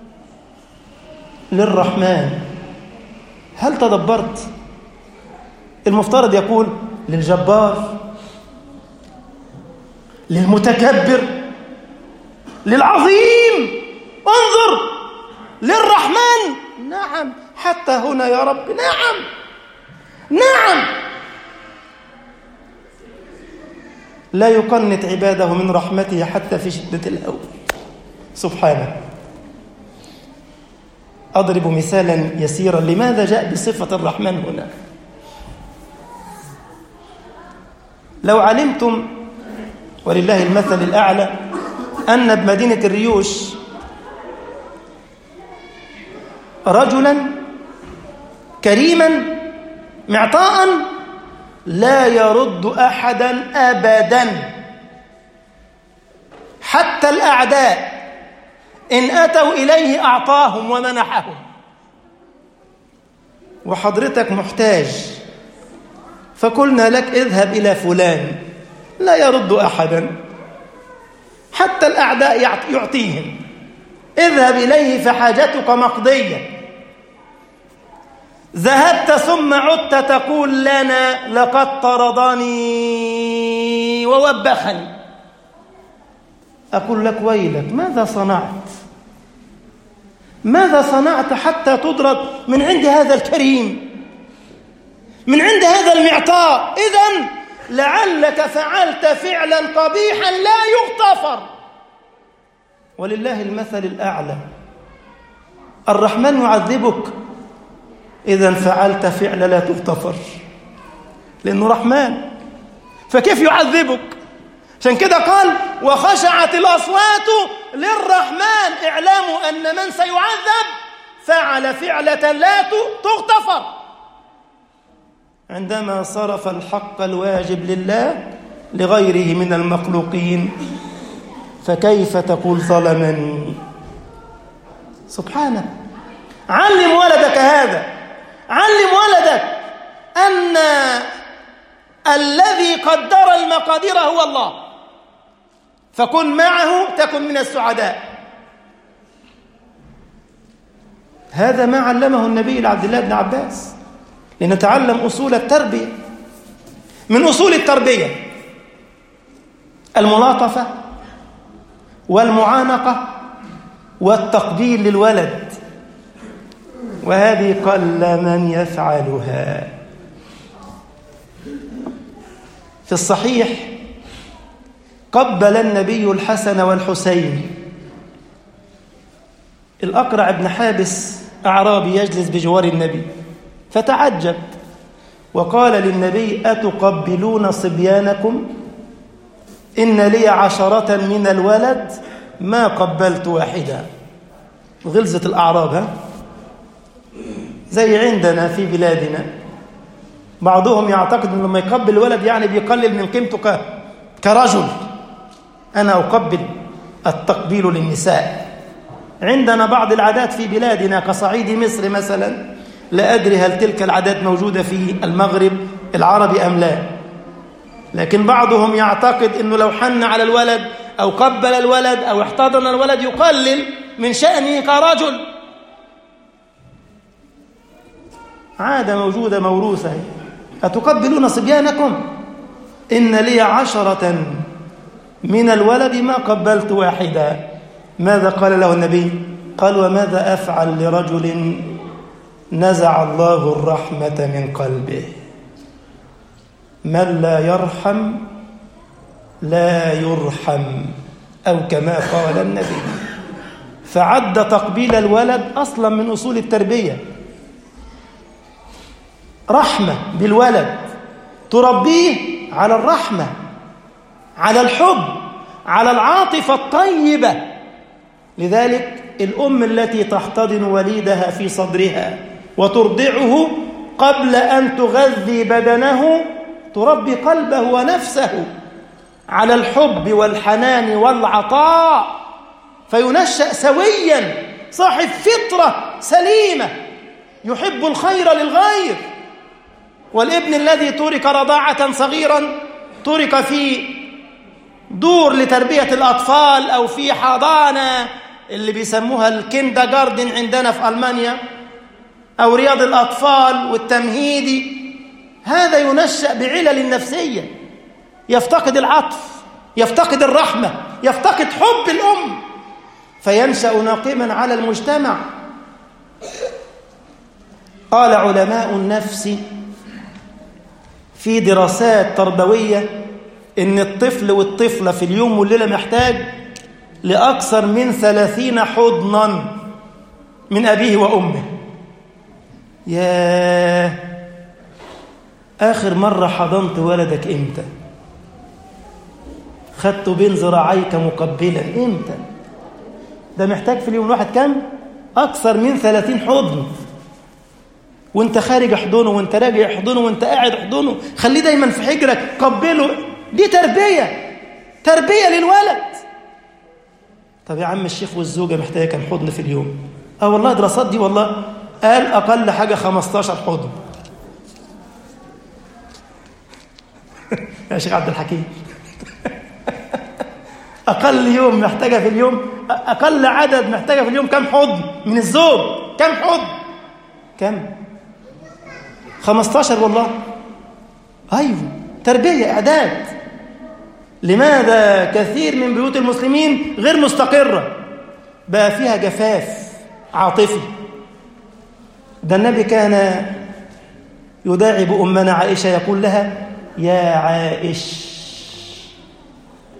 للرحمن. هل تدبرت؟ المفترض يقول للجبار، للمتكبر، للعظيم. انظر للرحمن. نعم حتى هنا يا رب، نعم نعم. لا يقنط عباده من رحمته حتى في شدة الهول سبحانه. أضرب مثالا يسيرا لماذا جاء بصفة الرحمن هنا. لو علمتم ولله المثل الأعلى أن بمدينة الريوش رجلا كريما معطاء لا يرد أحدا أبدا، حتى الأعداء إن أتوا إليه أعطاهم ومنحهم، وحضرتك محتاج فقلنا لك اذهب إلى فلان لا يرد أحدا، حتى الأعداء يعطيهم. اذهب إليه فحاجتك مقضية. ذهبت ثم عدت تقول لنا لقد طردني ووبخني. أقول لك ويلك، ماذا صنعت؟ ماذا صنعت حتى تطرد من عند هذا الكريم، من عند هذا المعطاء؟ إذن لعلك فعلت فعلا قبيحا لا يغتفر. ولله المثل الأعلى. الرحمن يعذبك إذا فعلت فعل لا تغتفر، لأنه رحمن، فكيف يعذبك؟ عشان كده قال وخشعت الأصوات للرحمن، اعلموا أن من سيعذب فعل فعلة لا تغتفر عندما صرف الحق الواجب لله لغيره من المخلوقين. فكيف تقول ظلمني؟ سبحانه. علم ولدك هذا، علم ولدك أن الذي قدر المقادير هو الله، فكن معه تكن من السعداء. هذا ما علمه النبي لعبد الله بن عباس، لنتعلم أصول التربية. من أصول التربية الملاطفة والمعانقة والتقبيل للولد، وهذه قل من يفعلها. في الصحيح قبل النبي الحسن والحسين. الأقرع بن حابس أعرابي يجلس بجوار النبي فتعجب وقال للنبي أتقبلون صبيانكم؟ إن لي 10 من الولد ما قبلت واحدة. غلظة الأعراب، ها؟ زي عندنا في بلادنا بعضهم يعتقد أن لما يقبل الولد يعني بيقلل من قيمته كرجل. أنا أقبل التقبيل للنساء. عندنا بعض العادات في بلادنا كصعيد مصر مثلا، لا أدري هل تلك العادات موجودة في المغرب العربي أم لا، لكن بعضهم يعتقد أنه لو حن على الولد أو قبل الولد أو احتضن الولد يقلل من شأنه كرجل. عادة موجودة موروثة. أتقبلون صبيانكم؟ إن لي 10 من الولد ما قبلت واحدة. ماذا قال له النبي؟ قال وماذا أفعل لرجل نزع الله الرحمة من قلبه؟ من لا يرحم لا يرحم، أو كما قال النبي. فعد تقبيل الولد أصلا من أصول التربية. رحمة بالولد، تربيه على الرحمة، على الحب، على العاطفة الطيبة. لذلك الأم التي تحتضن وليدها في صدرها وترضعه قبل أن تغذي بدنه تربي قلبه ونفسه على الحب والحنان والعطاء، فينشأ سويا صاحب فطرة سليمة يحب الخير للغير. والابن الذي ترك رضاعة صغيرا، ترك في دور لتربية الأطفال أو في حضانة اللي بيسموها الكيندرجاردن عندنا في ألمانيا، أو رياض الأطفال والتمهيدي، هذا ينشأ بعلل نفسية، يفتقد العطف، يفتقد الرحمة، يفتقد حب الأم، فينشأ ناقما على المجتمع. قال علماء النفس في دراسات تربوية إن الطفل والطفلة في اليوم والليلة محتاج لأكثر من 30 حضنا من أبيه وأمه. يا آخر مرة حضنت ولدك إمتى؟ خدته بين ذراعيك مقبلا إمتى؟ ده محتاج في اليوم الواحد كم؟ أكثر من 30 حضن. وانت خارج احضنه، وانت راجع احضنه، وانت قاعد احضنه، خليه دايما في حجرك، قبله. دي تربية للولد. طب يا عم الشيخ والزوجة محتاجة كم حضن في اليوم؟ والله دراسات دي والله قال أقل حاجة 15 حضن. يا شيخ عبد الحكيم أقل يوم محتاجة في اليوم، أقل عدد محتاجة في اليوم كم حضن من الزوج؟ كم حضن؟ كم؟ 15 والله. أيوه، تربية، إعداد. لماذا كثير من بيوت المسلمين غير مستقرة؟ بقى فيها جفاف عاطفي. ده النبي كان يداعب أمنا عائشة يقول لها يا عائش.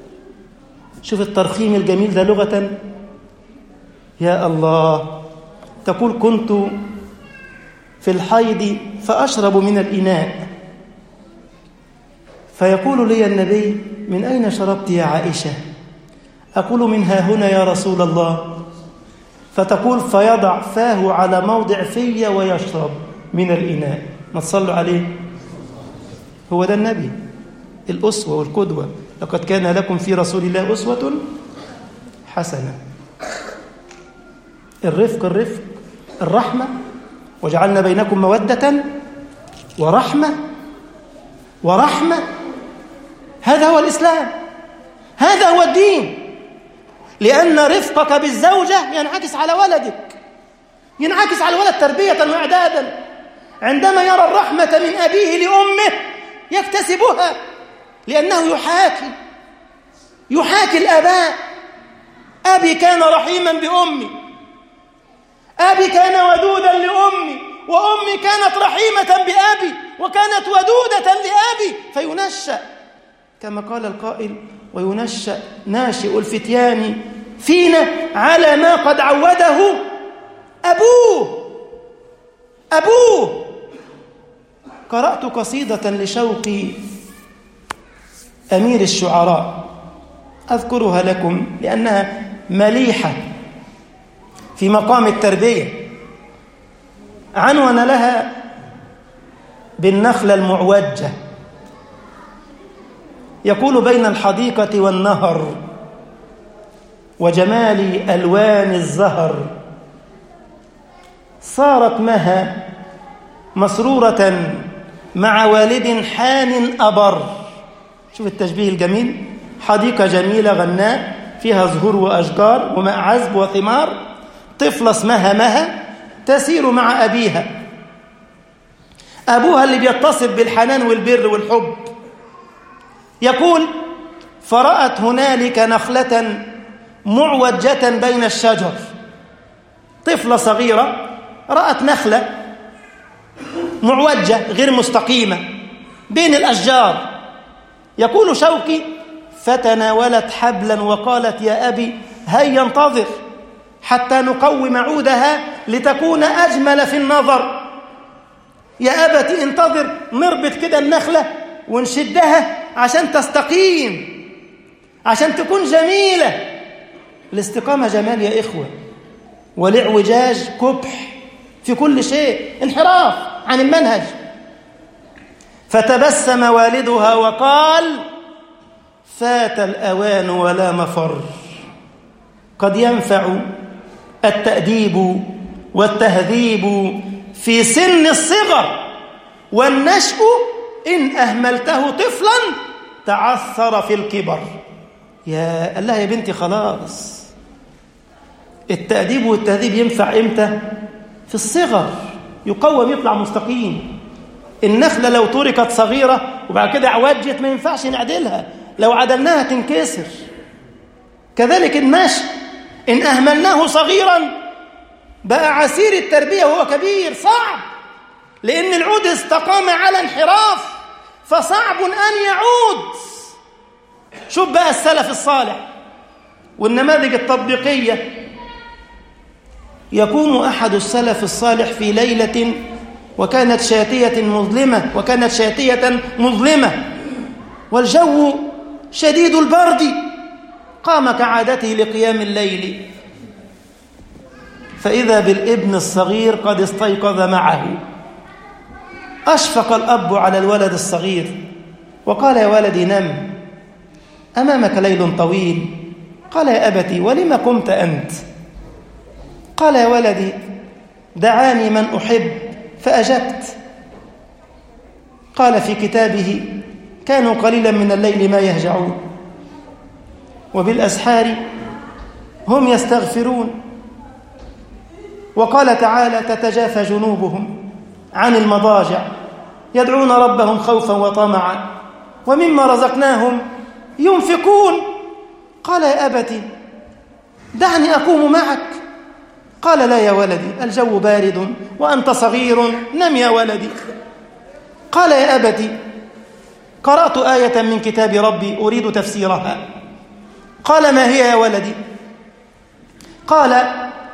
شوف الترخيم الجميل ده لغة. يا الله، تقول كنت في الحيض فأشرب من الإناء، فيقول لي النبي: من أين شربت يا عائشة؟ أقول: من ها هنا يا رسول الله. فتقول: فيضع فاه على موضع في ويشرب من الإناء. ما تصلوا عليه؟ هو ده النبي، الأسوة والقدوة. لقد كان لكم في رسول الله أسوة حسنة. الرفق، الرحمة، وجعلنا بينكم مودة ورحمة. هذا هو الإسلام، هذا هو الدين. لأن رفقك بالزوجة ينعكس على ولدك، ينعكس على الولد تربية وإعدادا. عندما يرى الرحمة من أبيه لأمه يكتسبها، لأنه يحاكي الآباء. أبي كان رحيما بأمي، أبي كان ودودا لأمي، وأمي كانت رحيمة بأبي وكانت ودودة لأبي، فينشأ كما قال القائل: وينشأ ناشئ الفتيان فينا على ما قد عوده أبوه. قرأت قصيدة لشوقي أمير الشعراء، أذكرها لكم لأنها مليحة في مقام التربية. عنون لها بالنخلة المعوجة. يقول: بين الحديقة والنهر وجمال ألوان الزهر، صارت مها مسرورة مع والد حان أبر. شوف التشبيه الجميل، حديقة جميلة غناء فيها زهور وأشجار وماء عذب وثمار، طفلة اسمها مها تسير مع أبوها اللي بيتصف بالحنان والبر والحب. يقول: فرأت هنالك نخلة معوجة بين الشجر. طفلة صغيرة رأت نخلة معوجة غير مستقيمة بين الأشجار. يقول شوقي: فتناولت حبلا وقالت: يا أبي هيا انتظر حتى نقوم عودها لتكون أجمل في النظر. يا أبت انتظر، نربط كده النخلة ونشدها عشان تستقيم، عشان تكون جميلة. الاستقامة جمال يا إخوة، والاعوجاج قبح في كل شيء، انحراف عن المنهج. فتبسم والدها وقال: فات الأوان ولا مفر، قد ينفع التأديب والتهذيب في سن الصغر، والنشء إن أهملته طفلا تعثر في الكبر. يا الله يا بنتي، خلاص التأديب والتهذيب ينفع إمتى؟ في الصغر، يقوم يطلع مستقيم. النخلة لو تركت صغيرة وبعد كده عوجت ما ينفعش نعدلها، لو عدلناها تنكسر. كذلك النشء إن أهملناه صغيرا بقى عسير التربية وهو كبير، صعب، لأن العود استقام على انحراف، فصعب أن يعود. شوف بقى السلف الصالح والنماذج التطبيقية. يقوم أحد السلف الصالح في ليلة وكانت شاتية مظلمة والجو شديد البرد. قام كعادته لقيام الليل، فإذا بالابن الصغير قد استيقظ معه. أشفق الأب على الولد الصغير وقال: يا ولدي نم، أمامك ليل طويل. قال: يا أبتي ولم قمت أنت؟ قال: يا ولدي دعاني من أحب فأجبت. قال في كتابه: كانوا قليلا من الليل ما يهجعون وبالأسحار هم يستغفرون. وقال تعالى: تتجافى جنوبهم عن المضاجع يدعون ربهم خوفا وطمعا ومما رزقناهم ينفقون. قال: يا أبتي دعني أقوم معك. قال: لا يا ولدي، الجو بارد وأنت صغير، نم يا ولدي. قال: يا أبتي قرأت آية من كتاب ربي أريد تفسيرها. قال: ما هي يا ولدي؟ قال: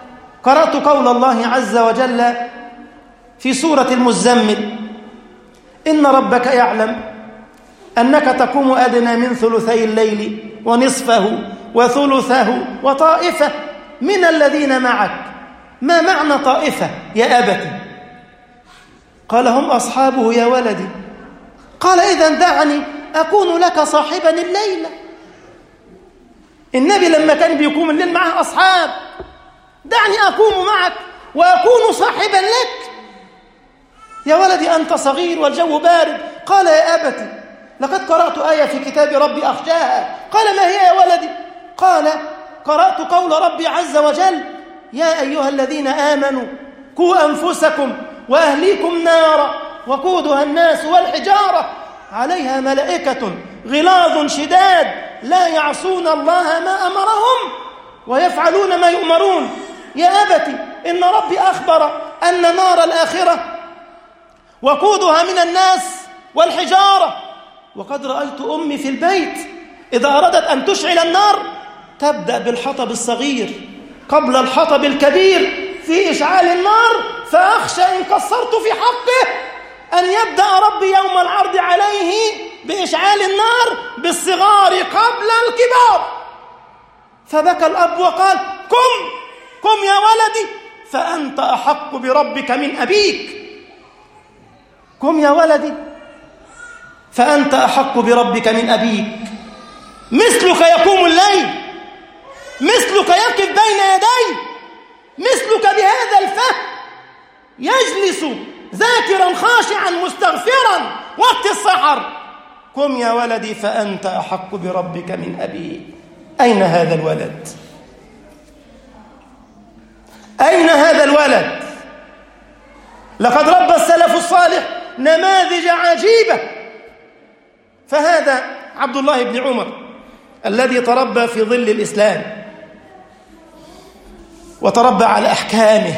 قرأت قول الله عز وجل في سورة المزمل: إن ربك يعلم أنك تقوم أدنى من ثلثي الليل ونصفه وثلثه وطائفة من الذين معك. ما معنى طائفة يا أبت؟ قال: هم أصحابه يا ولدي. قال: إذن دعني أكون لك صاحبا الليلة. النبي لما كان بيقوم الليل معه أصحاب، دعني أقوم معك وأكون صاحبا لك. يا ولدي أنت صغير والجو بارد. قال: يا أبت لقد قرأت آية في كتاب ربي أخشاها. قال: ما هي يا ولدي؟ قال: قرأت قول ربي عز وجل: يا أيها الذين آمنوا قوا أنفسكم وأهليكم نارا وقودها الناس والحجارة عليها ملائكة غلاظ شداد لا يعصون الله ما أمرهم ويفعلون ما يؤمرون. يا أبت إن ربي أخبر أن نار الآخرة وقودها من الناس والحجارة، وقد رأيت أمي في البيت إذا أرادت أن تشعل النار تبدأ بالحطب الصغير قبل الحطب الكبير في إشعال النار، فأخشى إن قصرت في حقه أن يبدأ ربي يوم العرض عليه بإشعال النار بالصغار قبل الكبار. فبكى الأب وقال: قم يا ولدي فأنت أحق بربك من أبيك. قم يا ولدي فأنت أحق بربك من أبيك. مثلك يقوم الليل، مثلك يقف بين يديه، مثلك بهذا الفهم يجلس ذاكرا خاشعا مستغفرا وقت السحر. قم يا ولدي فأنت أحق بربك من أبيك. أين هذا الولد؟ أين هذا الولد؟ لقد ربى السلف الصالح نماذج عجيبة. فهذا عبد الله بن عمر الذي تربى في ظل الإسلام وتربى على أحكامه،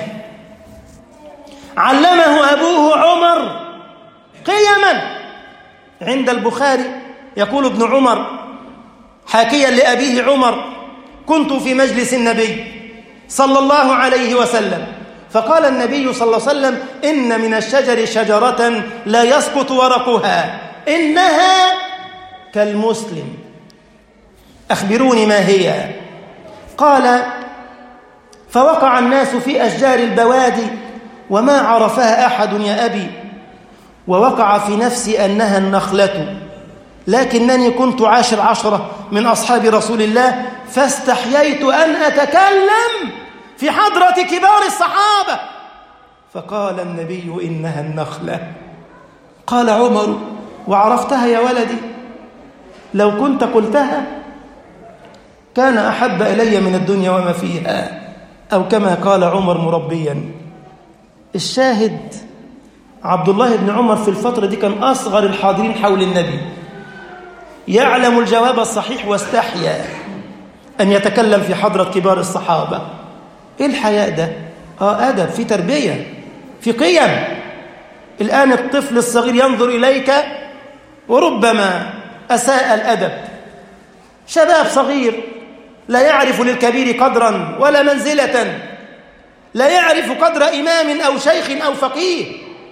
علمه أبوه عمر قيما. عند البخاري يقول ابن عمر حاكيا لأبيه عمر: كنت في مجلس النبي صلى الله عليه وسلم فقال النبي صلى الله عليه وسلم: إن من الشجر شجرة لا يسقط ورقها إنها كالمسلم، أخبروني ما هي؟ قال: فوقع الناس في أشجار البوادي وما عرفها أحد يا أبي، ووقع في نفسي أنها النخلة، لكنني كنت 10 من أصحاب رسول الله فاستحييت أن أتكلم في حضرة كبار الصحابة، فقال النبي: إنها النخلة. قال عمر: وعرفتها يا ولدي؟ لو كنت قلتها كان أحب إلي من الدنيا وما فيها، أو كما قال عمر مربيا. الشاهد عبد الله بن عمر في الفترة دي كان أصغر الحاضرين حول النبي، يعلم الجواب الصحيح واستحيا أن يتكلم في حضرة كبار الصحابة. إيه الحياء ده؟ أدب، في تربية، في قيم. الآن الطفل الصغير ينظر إليك وربما أساء الأدب، شباب صغير لا يعرف للكبير قدرا ولا منزلة، لا يعرف قدر إمام أو شيخ أو فقيه.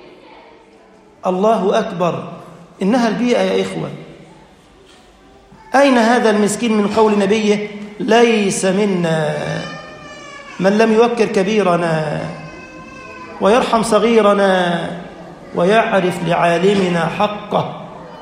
الله أكبر، إنها البيئة يا إخوة. أين هذا المسكين من قول نبيه: ليس منا من لم يوكر كبيرنا ويرحم صغيرنا ويعرف لعالمنا حقه.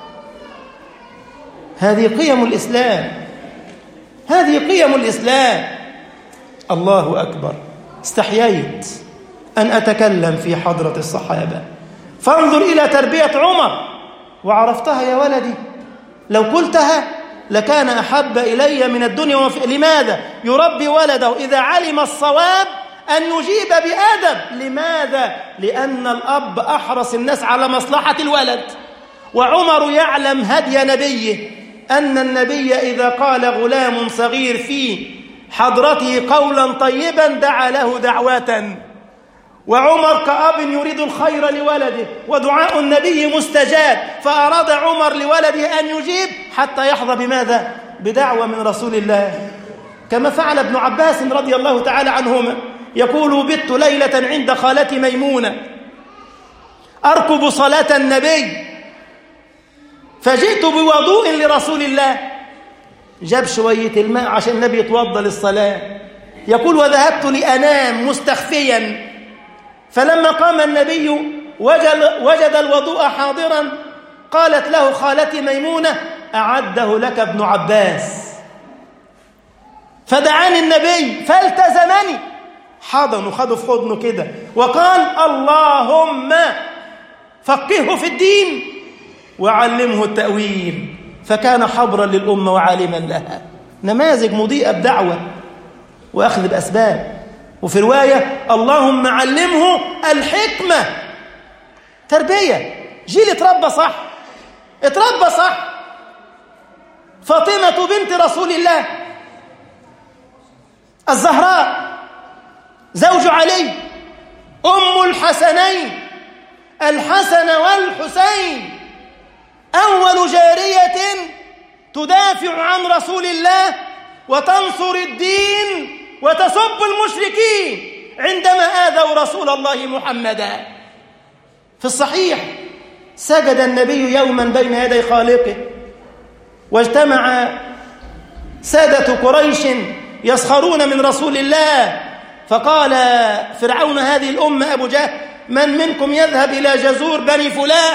هذه قيم الإسلام، هذه قيم الإسلام. الله أكبر. استحييت أن أتكلم في حضرة الصحابة، فانظر إلى تربية عمر. وعرفتها يا ولدي؟ لو قلتها لكان أحب إلي من الدنيا لماذا؟ يربي ولده إذا علم الصواب أن يجيب بأدب. لماذا؟ لأن الأب أحرص الناس على مصلحة الولد. وعمر يعلم هدي نبيه، أن النبي إذا قال غلام صغير في حضرته قولا طيبا دعا له دعوة. وعمر كأب يريد الخير لولده، ودعاء النبي مستجاب، فأراد عمر لولده أن يجيب حتى يحظى بماذا؟ بدعوة من رسول الله، كما فعل ابن عباس رضي الله تعالى عنهما يقول بت ليلة عند خالتي ميمونة أركب صلاة النبي فجئت بوضوء لرسول الله، جاب شوية الماء عشان النبي يتوضأ للصلاة. يقول وذهبت لأنام مستخفيا، فلما قام النبي وجد الوضوء حاضرا، قالت له خالتي ميمونة أعده لك ابن عباس، فدعاني النبي فالتزمني، حضنه خده في حضنه كده وقال اللهم فقهه في الدين وعلمه التأويل، فكان حبرا للأمة وعالما لها. نماذج مضيئة بدعوة وأخذ بأسباب. وفي رواية اللهم علمه الحكمة، تربية، جيل اتربى صح، اتربى صح. فاطمة بنت رسول الله الزهراء زوج علي أم الحسنين الحسن والحسين، أول جارية تدافع عن رسول الله وتنصر الدين وتسب المشركين عندما آذوا رسول الله محمدا. في الصحيح سجد النبي يوما بين يدي خالقه، واجتمع سادة قريش يسخرون من رسول الله، فقال فرعون هذه الأمة أبو جهل من منكم يذهب إلى جزور بني فلان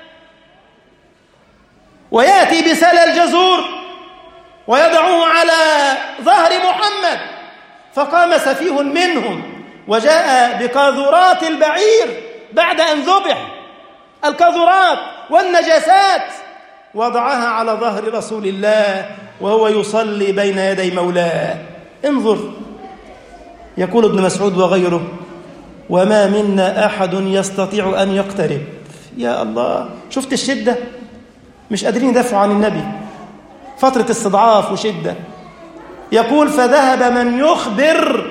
ويأتي بسل الجزور ويضعه على ظهر محمد؟ فقام سفيه منهم وجاء بكاذورات البعير بعد أن ذبح، الكاذورات والنجاسات، وضعها على ظهر رسول الله وهو يصلي بين يدي مولاه. انظر، يقول ابن مسعود وغيره وما منا أحد يستطيع أن يقترب. يا الله، شفت الشدة؟ مش قادرين يدافعوا عن النبي، فترة استضعاف وشدة. يقول فذهب من يخبر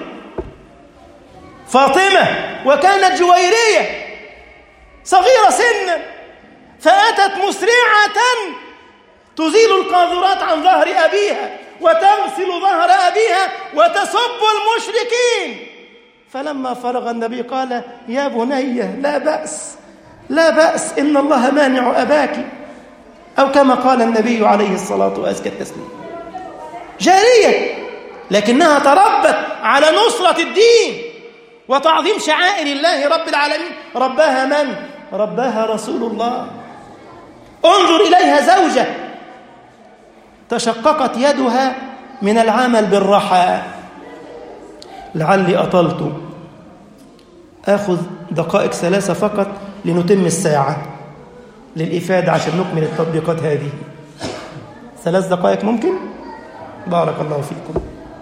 فاطمة وكانت جويرية صغيرة سنا، فأتت مسرعة تزيل القاذورات عن ظهر أبيها وتغسل ظهر أبيها وتسب المشركين. فلما فرغ النبي قال يا بني لا بأس لا بأس، إن الله مانع أباك، أو كما قال النبي عليه الصلاة وأزكى التسليم. جارية لكنها تربت على نصرة الدين وتعظيم شعائر الله رب العالمين. رباها من؟ رباها رسول الله. انظر إليها زوجة تشققت يدها من العمل بالرحى. لعلي أطلت، آخذ دقائق 3 فقط لنتم الساعة للإفادة عشان نكمل التطبيقات هذه. 3 دقائق ممكن؟ بارك الله فيكم.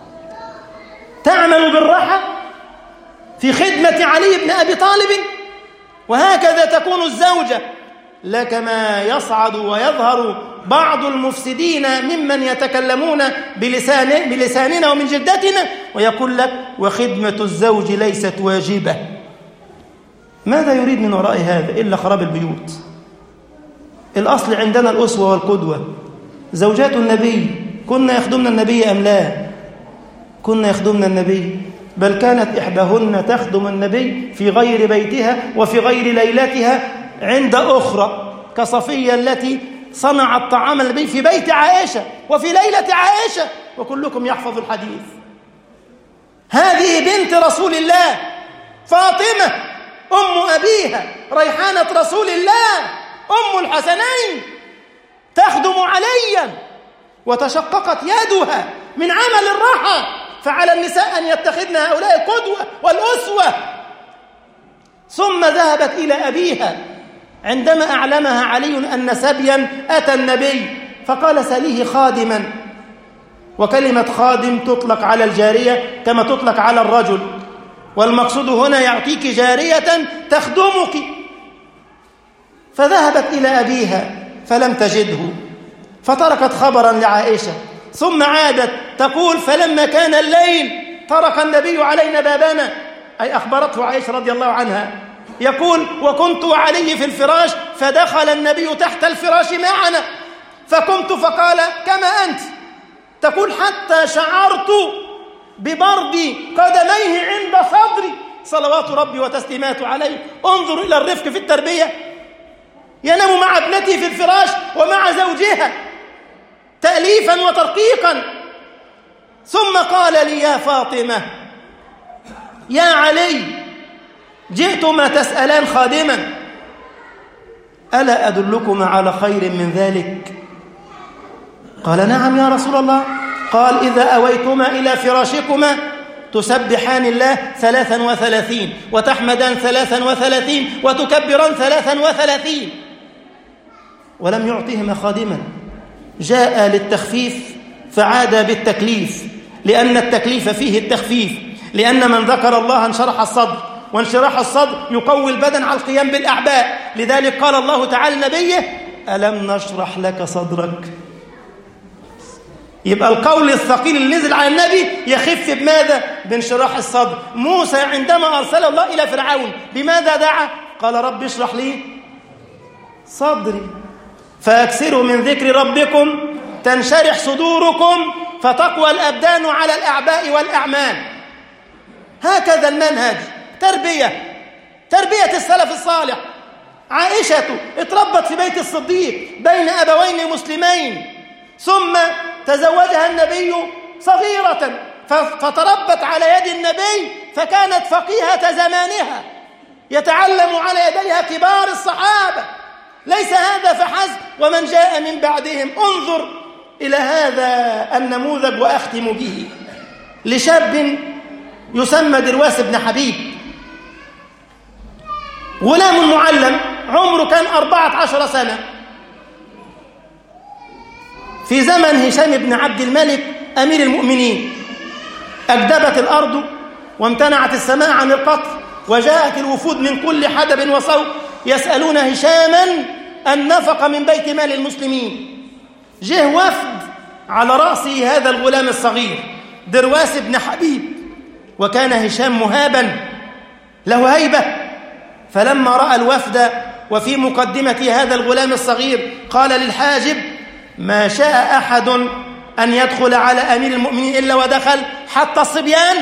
تعمل بالرحى في خدمة علي بن أبي طالب، وهكذا تكون الزوجة. لك ما يصعد ويظهر بعض المفسدين ممن يتكلمون بلساننا ومن جلدتنا ويقول لك وخدمة الزوج ليست واجبة. ماذا يريد من وراء هذا إلا خراب البيوت؟ الأصل عندنا الأسوة والقدوة. زوجات النبي كنا يخدمن النبي أم لا؟ كنا يخدمن النبي، بل كانت إحداهن تخدم النبي في غير بيتها وفي غير ليلتها عند أخرى، كصفية التي صنعت طعام النبي في بيت عائشة وفي ليلة عائشة، وكلكم يحفظ الحديث. هذه بنت رسول الله فاطمة أم أبيها ريحانة رسول الله أم الحسنين تخدم عليا، وتشققت يدها من عمل الرحى. فعلى النساء أن يتخذن هؤلاء القدوة والأسوة. ثم ذهبت إلى أبيها عندما أعلمها علي أن سبيا أتى النبي، فقال سليه خادما. وكلمة خادم تطلق على الجارية كما تطلق على الرجل، والمقصود هنا يعطيك جارية تخدمك. فذهبت إلى أبيها فلم تجده، فتركت خبرا لعائشة، ثم عادت تقول فلما كان الليل طرق النبي علينا بابنا، أي أخبرته عائشة رضي الله عنها. يقول وكنت وعلي في الفراش، فدخل النبي تحت الفراش معنا، فقمت فقال كما أنت. تقول حتى شعرت ببرد قدميه عند صدري صلوات ربي وتسليماته عليه. انظر إلى الرفق في التربية. ينام مع ابنتي في الفراش ومع زوجها تأليفا وترقيقا، ثم قال لي: يا فاطمة يا علي، جئتما تسألان خادما، ألا أدلكما على خير من ذلك؟ قال: نعم يا رسول الله. قال: إذا أويتما إلى فراشكما تسبحان الله 33 وتحمدان 33 وتكبران 33. ولم يعطهما خادما، جاء للتخفيف فعاد بالتكليف، لأن التكليف فيه التخفيف، لأن من ذكر الله انشرح الصدر، وانشراح الصدر يقوي البدن على القيام بالأعباء. لذلك قال الله تعالى لنبيه: ألم نشرح لك صدرك. يبقى القول الثقيل اللي نزل على النبي يخف بماذا؟ بانشراح الصدر. موسى عندما أرسله الله إلى فرعون بماذا دعا؟ قال: رب اشرح لي صدري. فأكثروا من ذكر ربكم تنشرح صدوركم فتقوى الأبدان على الأعباء والأعمال. هكذا المنهج. تربية السلف الصالح. عائشة اتربت في بيت الصديق بين أبوين مسلمين، ثم تزوجها النبي صغيرة فتربت على يد النبي، فكانت فقيهة زمانها يتعلم على يديها كبار الصحابة. ليس هذا فحسب، ومن جاء من بعدهم. انظر إلى هذا النموذج وأختم به، لشاب يسمى درواس بن حبيب، غلام معلم، عمره كان 14 سنة، في زمن هشام بن عبد الملك أمير المؤمنين. أجدبت الأرض وامتنعت السماء عن القطر، وجاءت الوفود من كل حدب وصوب يسألون هشاما النفق من بيت مال المسلمين. جه وفد على رأسه هذا الغلام الصغير درواس بن حبيب، وكان هشام مهابا له هيبة. فلما رأى الوفد وفي مقدمة هذا الغلام الصغير قال للحاجب: ما شاء أحد أن يدخل على أمير المؤمنين إلا ودخل، حتى الصبيان.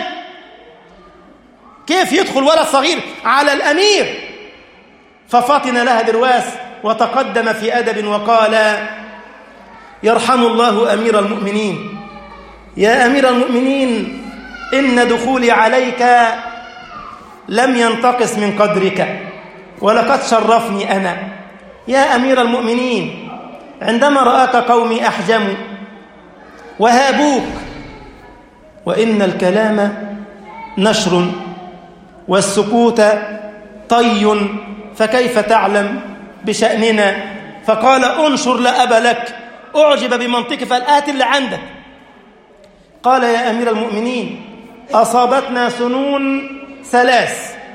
كيف يدخل ولد صغير على الأمير؟ ففطن لها درواس وتقدم في أدب وقال: يرحم الله أمير المؤمنين، يا أمير المؤمنين، إن دخولي عليك لم ينتقص من قدرك، ولقد شرفني أنا يا أمير المؤمنين عندما رآك قومي أحجموا وهابوك، وإن الكلام نشر والسكوت طي، فكيف تعلم بشأننا؟ فقال: انشر لا أبا لك. أعجب بمنطق فالآت اللي عندك. قال: يا أمير المؤمنين، أصابتنا سنون 3: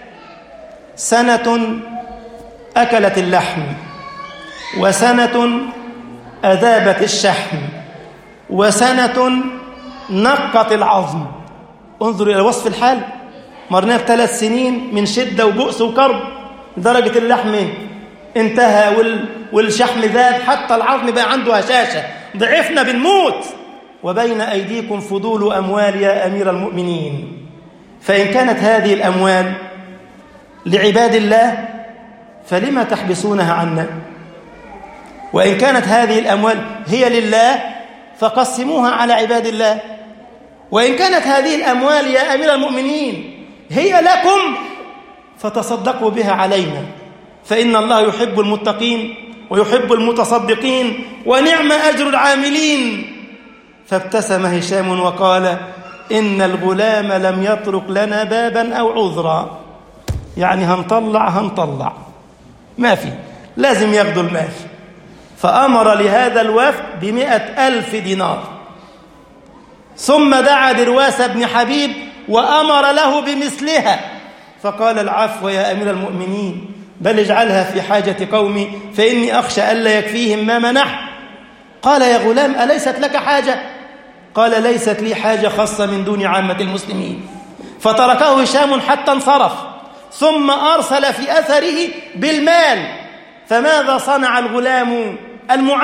سنة أكلت اللحم، وسنة أذابت الشحم، وسنة نقت العظم. انظر إلى وصف الحال. مرنا 3 سنين من شدة وبؤس وكرب، درجة اللحم انتهى والشحم ذاب، حتى العظم بقى عنده هشاشة، ضعفنا بالموت. وبين أيديكم فضول أموال يا أمير المؤمنين، فإن كانت هذه الأموال لعباد الله فلما تحبسونها عنا؟ وإن كانت هذه الأموال هي لله فقسموها على عباد الله. وإن كانت هذه الأموال يا أمير المؤمنين هي لكم فتصدقوا بها علينا، فإن الله يحب المتقين ويحب المتصدقين، ونعم أجر العاملين. فابتسم هشام وقال: إن الغلام لم يترك لنا بابا أو عذرا، يعني هنطلع ما في، لازم ياخدوا المال. فأمر لهذا الوفد ب100,000 دينار، ثم دعا درواس بن حبيب وأمر له بمثلها، فقال: العفو يا أمير المؤمنين، بل اجعلها في حاجة قومي، فإني أخشى ألا يكفيهم ما منح. قال: يا غلام، أليست لك حاجة؟ قال: ليست لي حاجة خاصة من دون عامة المسلمين. فتركه هشام حتى انصرف، ثم أرسل في أثره بالمال. فماذا صنع الغلام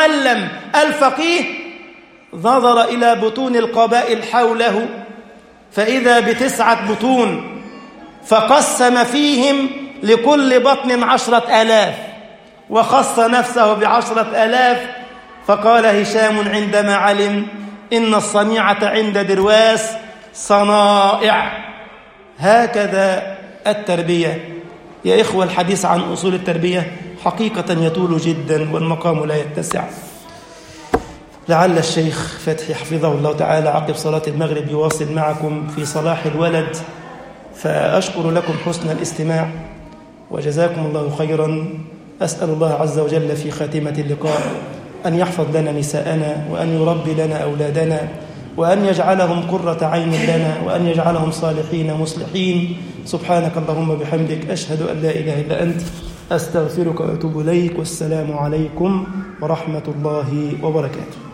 المعلم الفقيه؟ نظر إلى بطون القبائل حوله فإذا ب9 بطون، فقسم فيهم لكل بطن 10,000 وخص نفسه ب10,000. فقال هشام عندما علم إن الصنيعة عند درواس صنائع. هكذا التربية يا إخوة. الحديث عن أصول التربية حقيقة يطول جدا والمقام لا يتسع. لعل الشيخ فتحي حفظه الله تعالى عقب صلاة المغرب يواصل معكم في صلاح الولد، فأشكر لكم حسن الاستماع وجزاكم الله خيرا. أسأل الله عز وجل في خاتمة اللقاء أن يحفظ لنا نساءنا، وأن يربي لنا أولادنا، وأن يجعلهم قرة عين لنا، وأن يجعلهم صالحين مصلحين. سبحانك اللهم بحمدك، أشهد أن لا إله إلا أنت، أستغفرك وأتوب إليك. والسلام عليكم ورحمة الله وبركاته.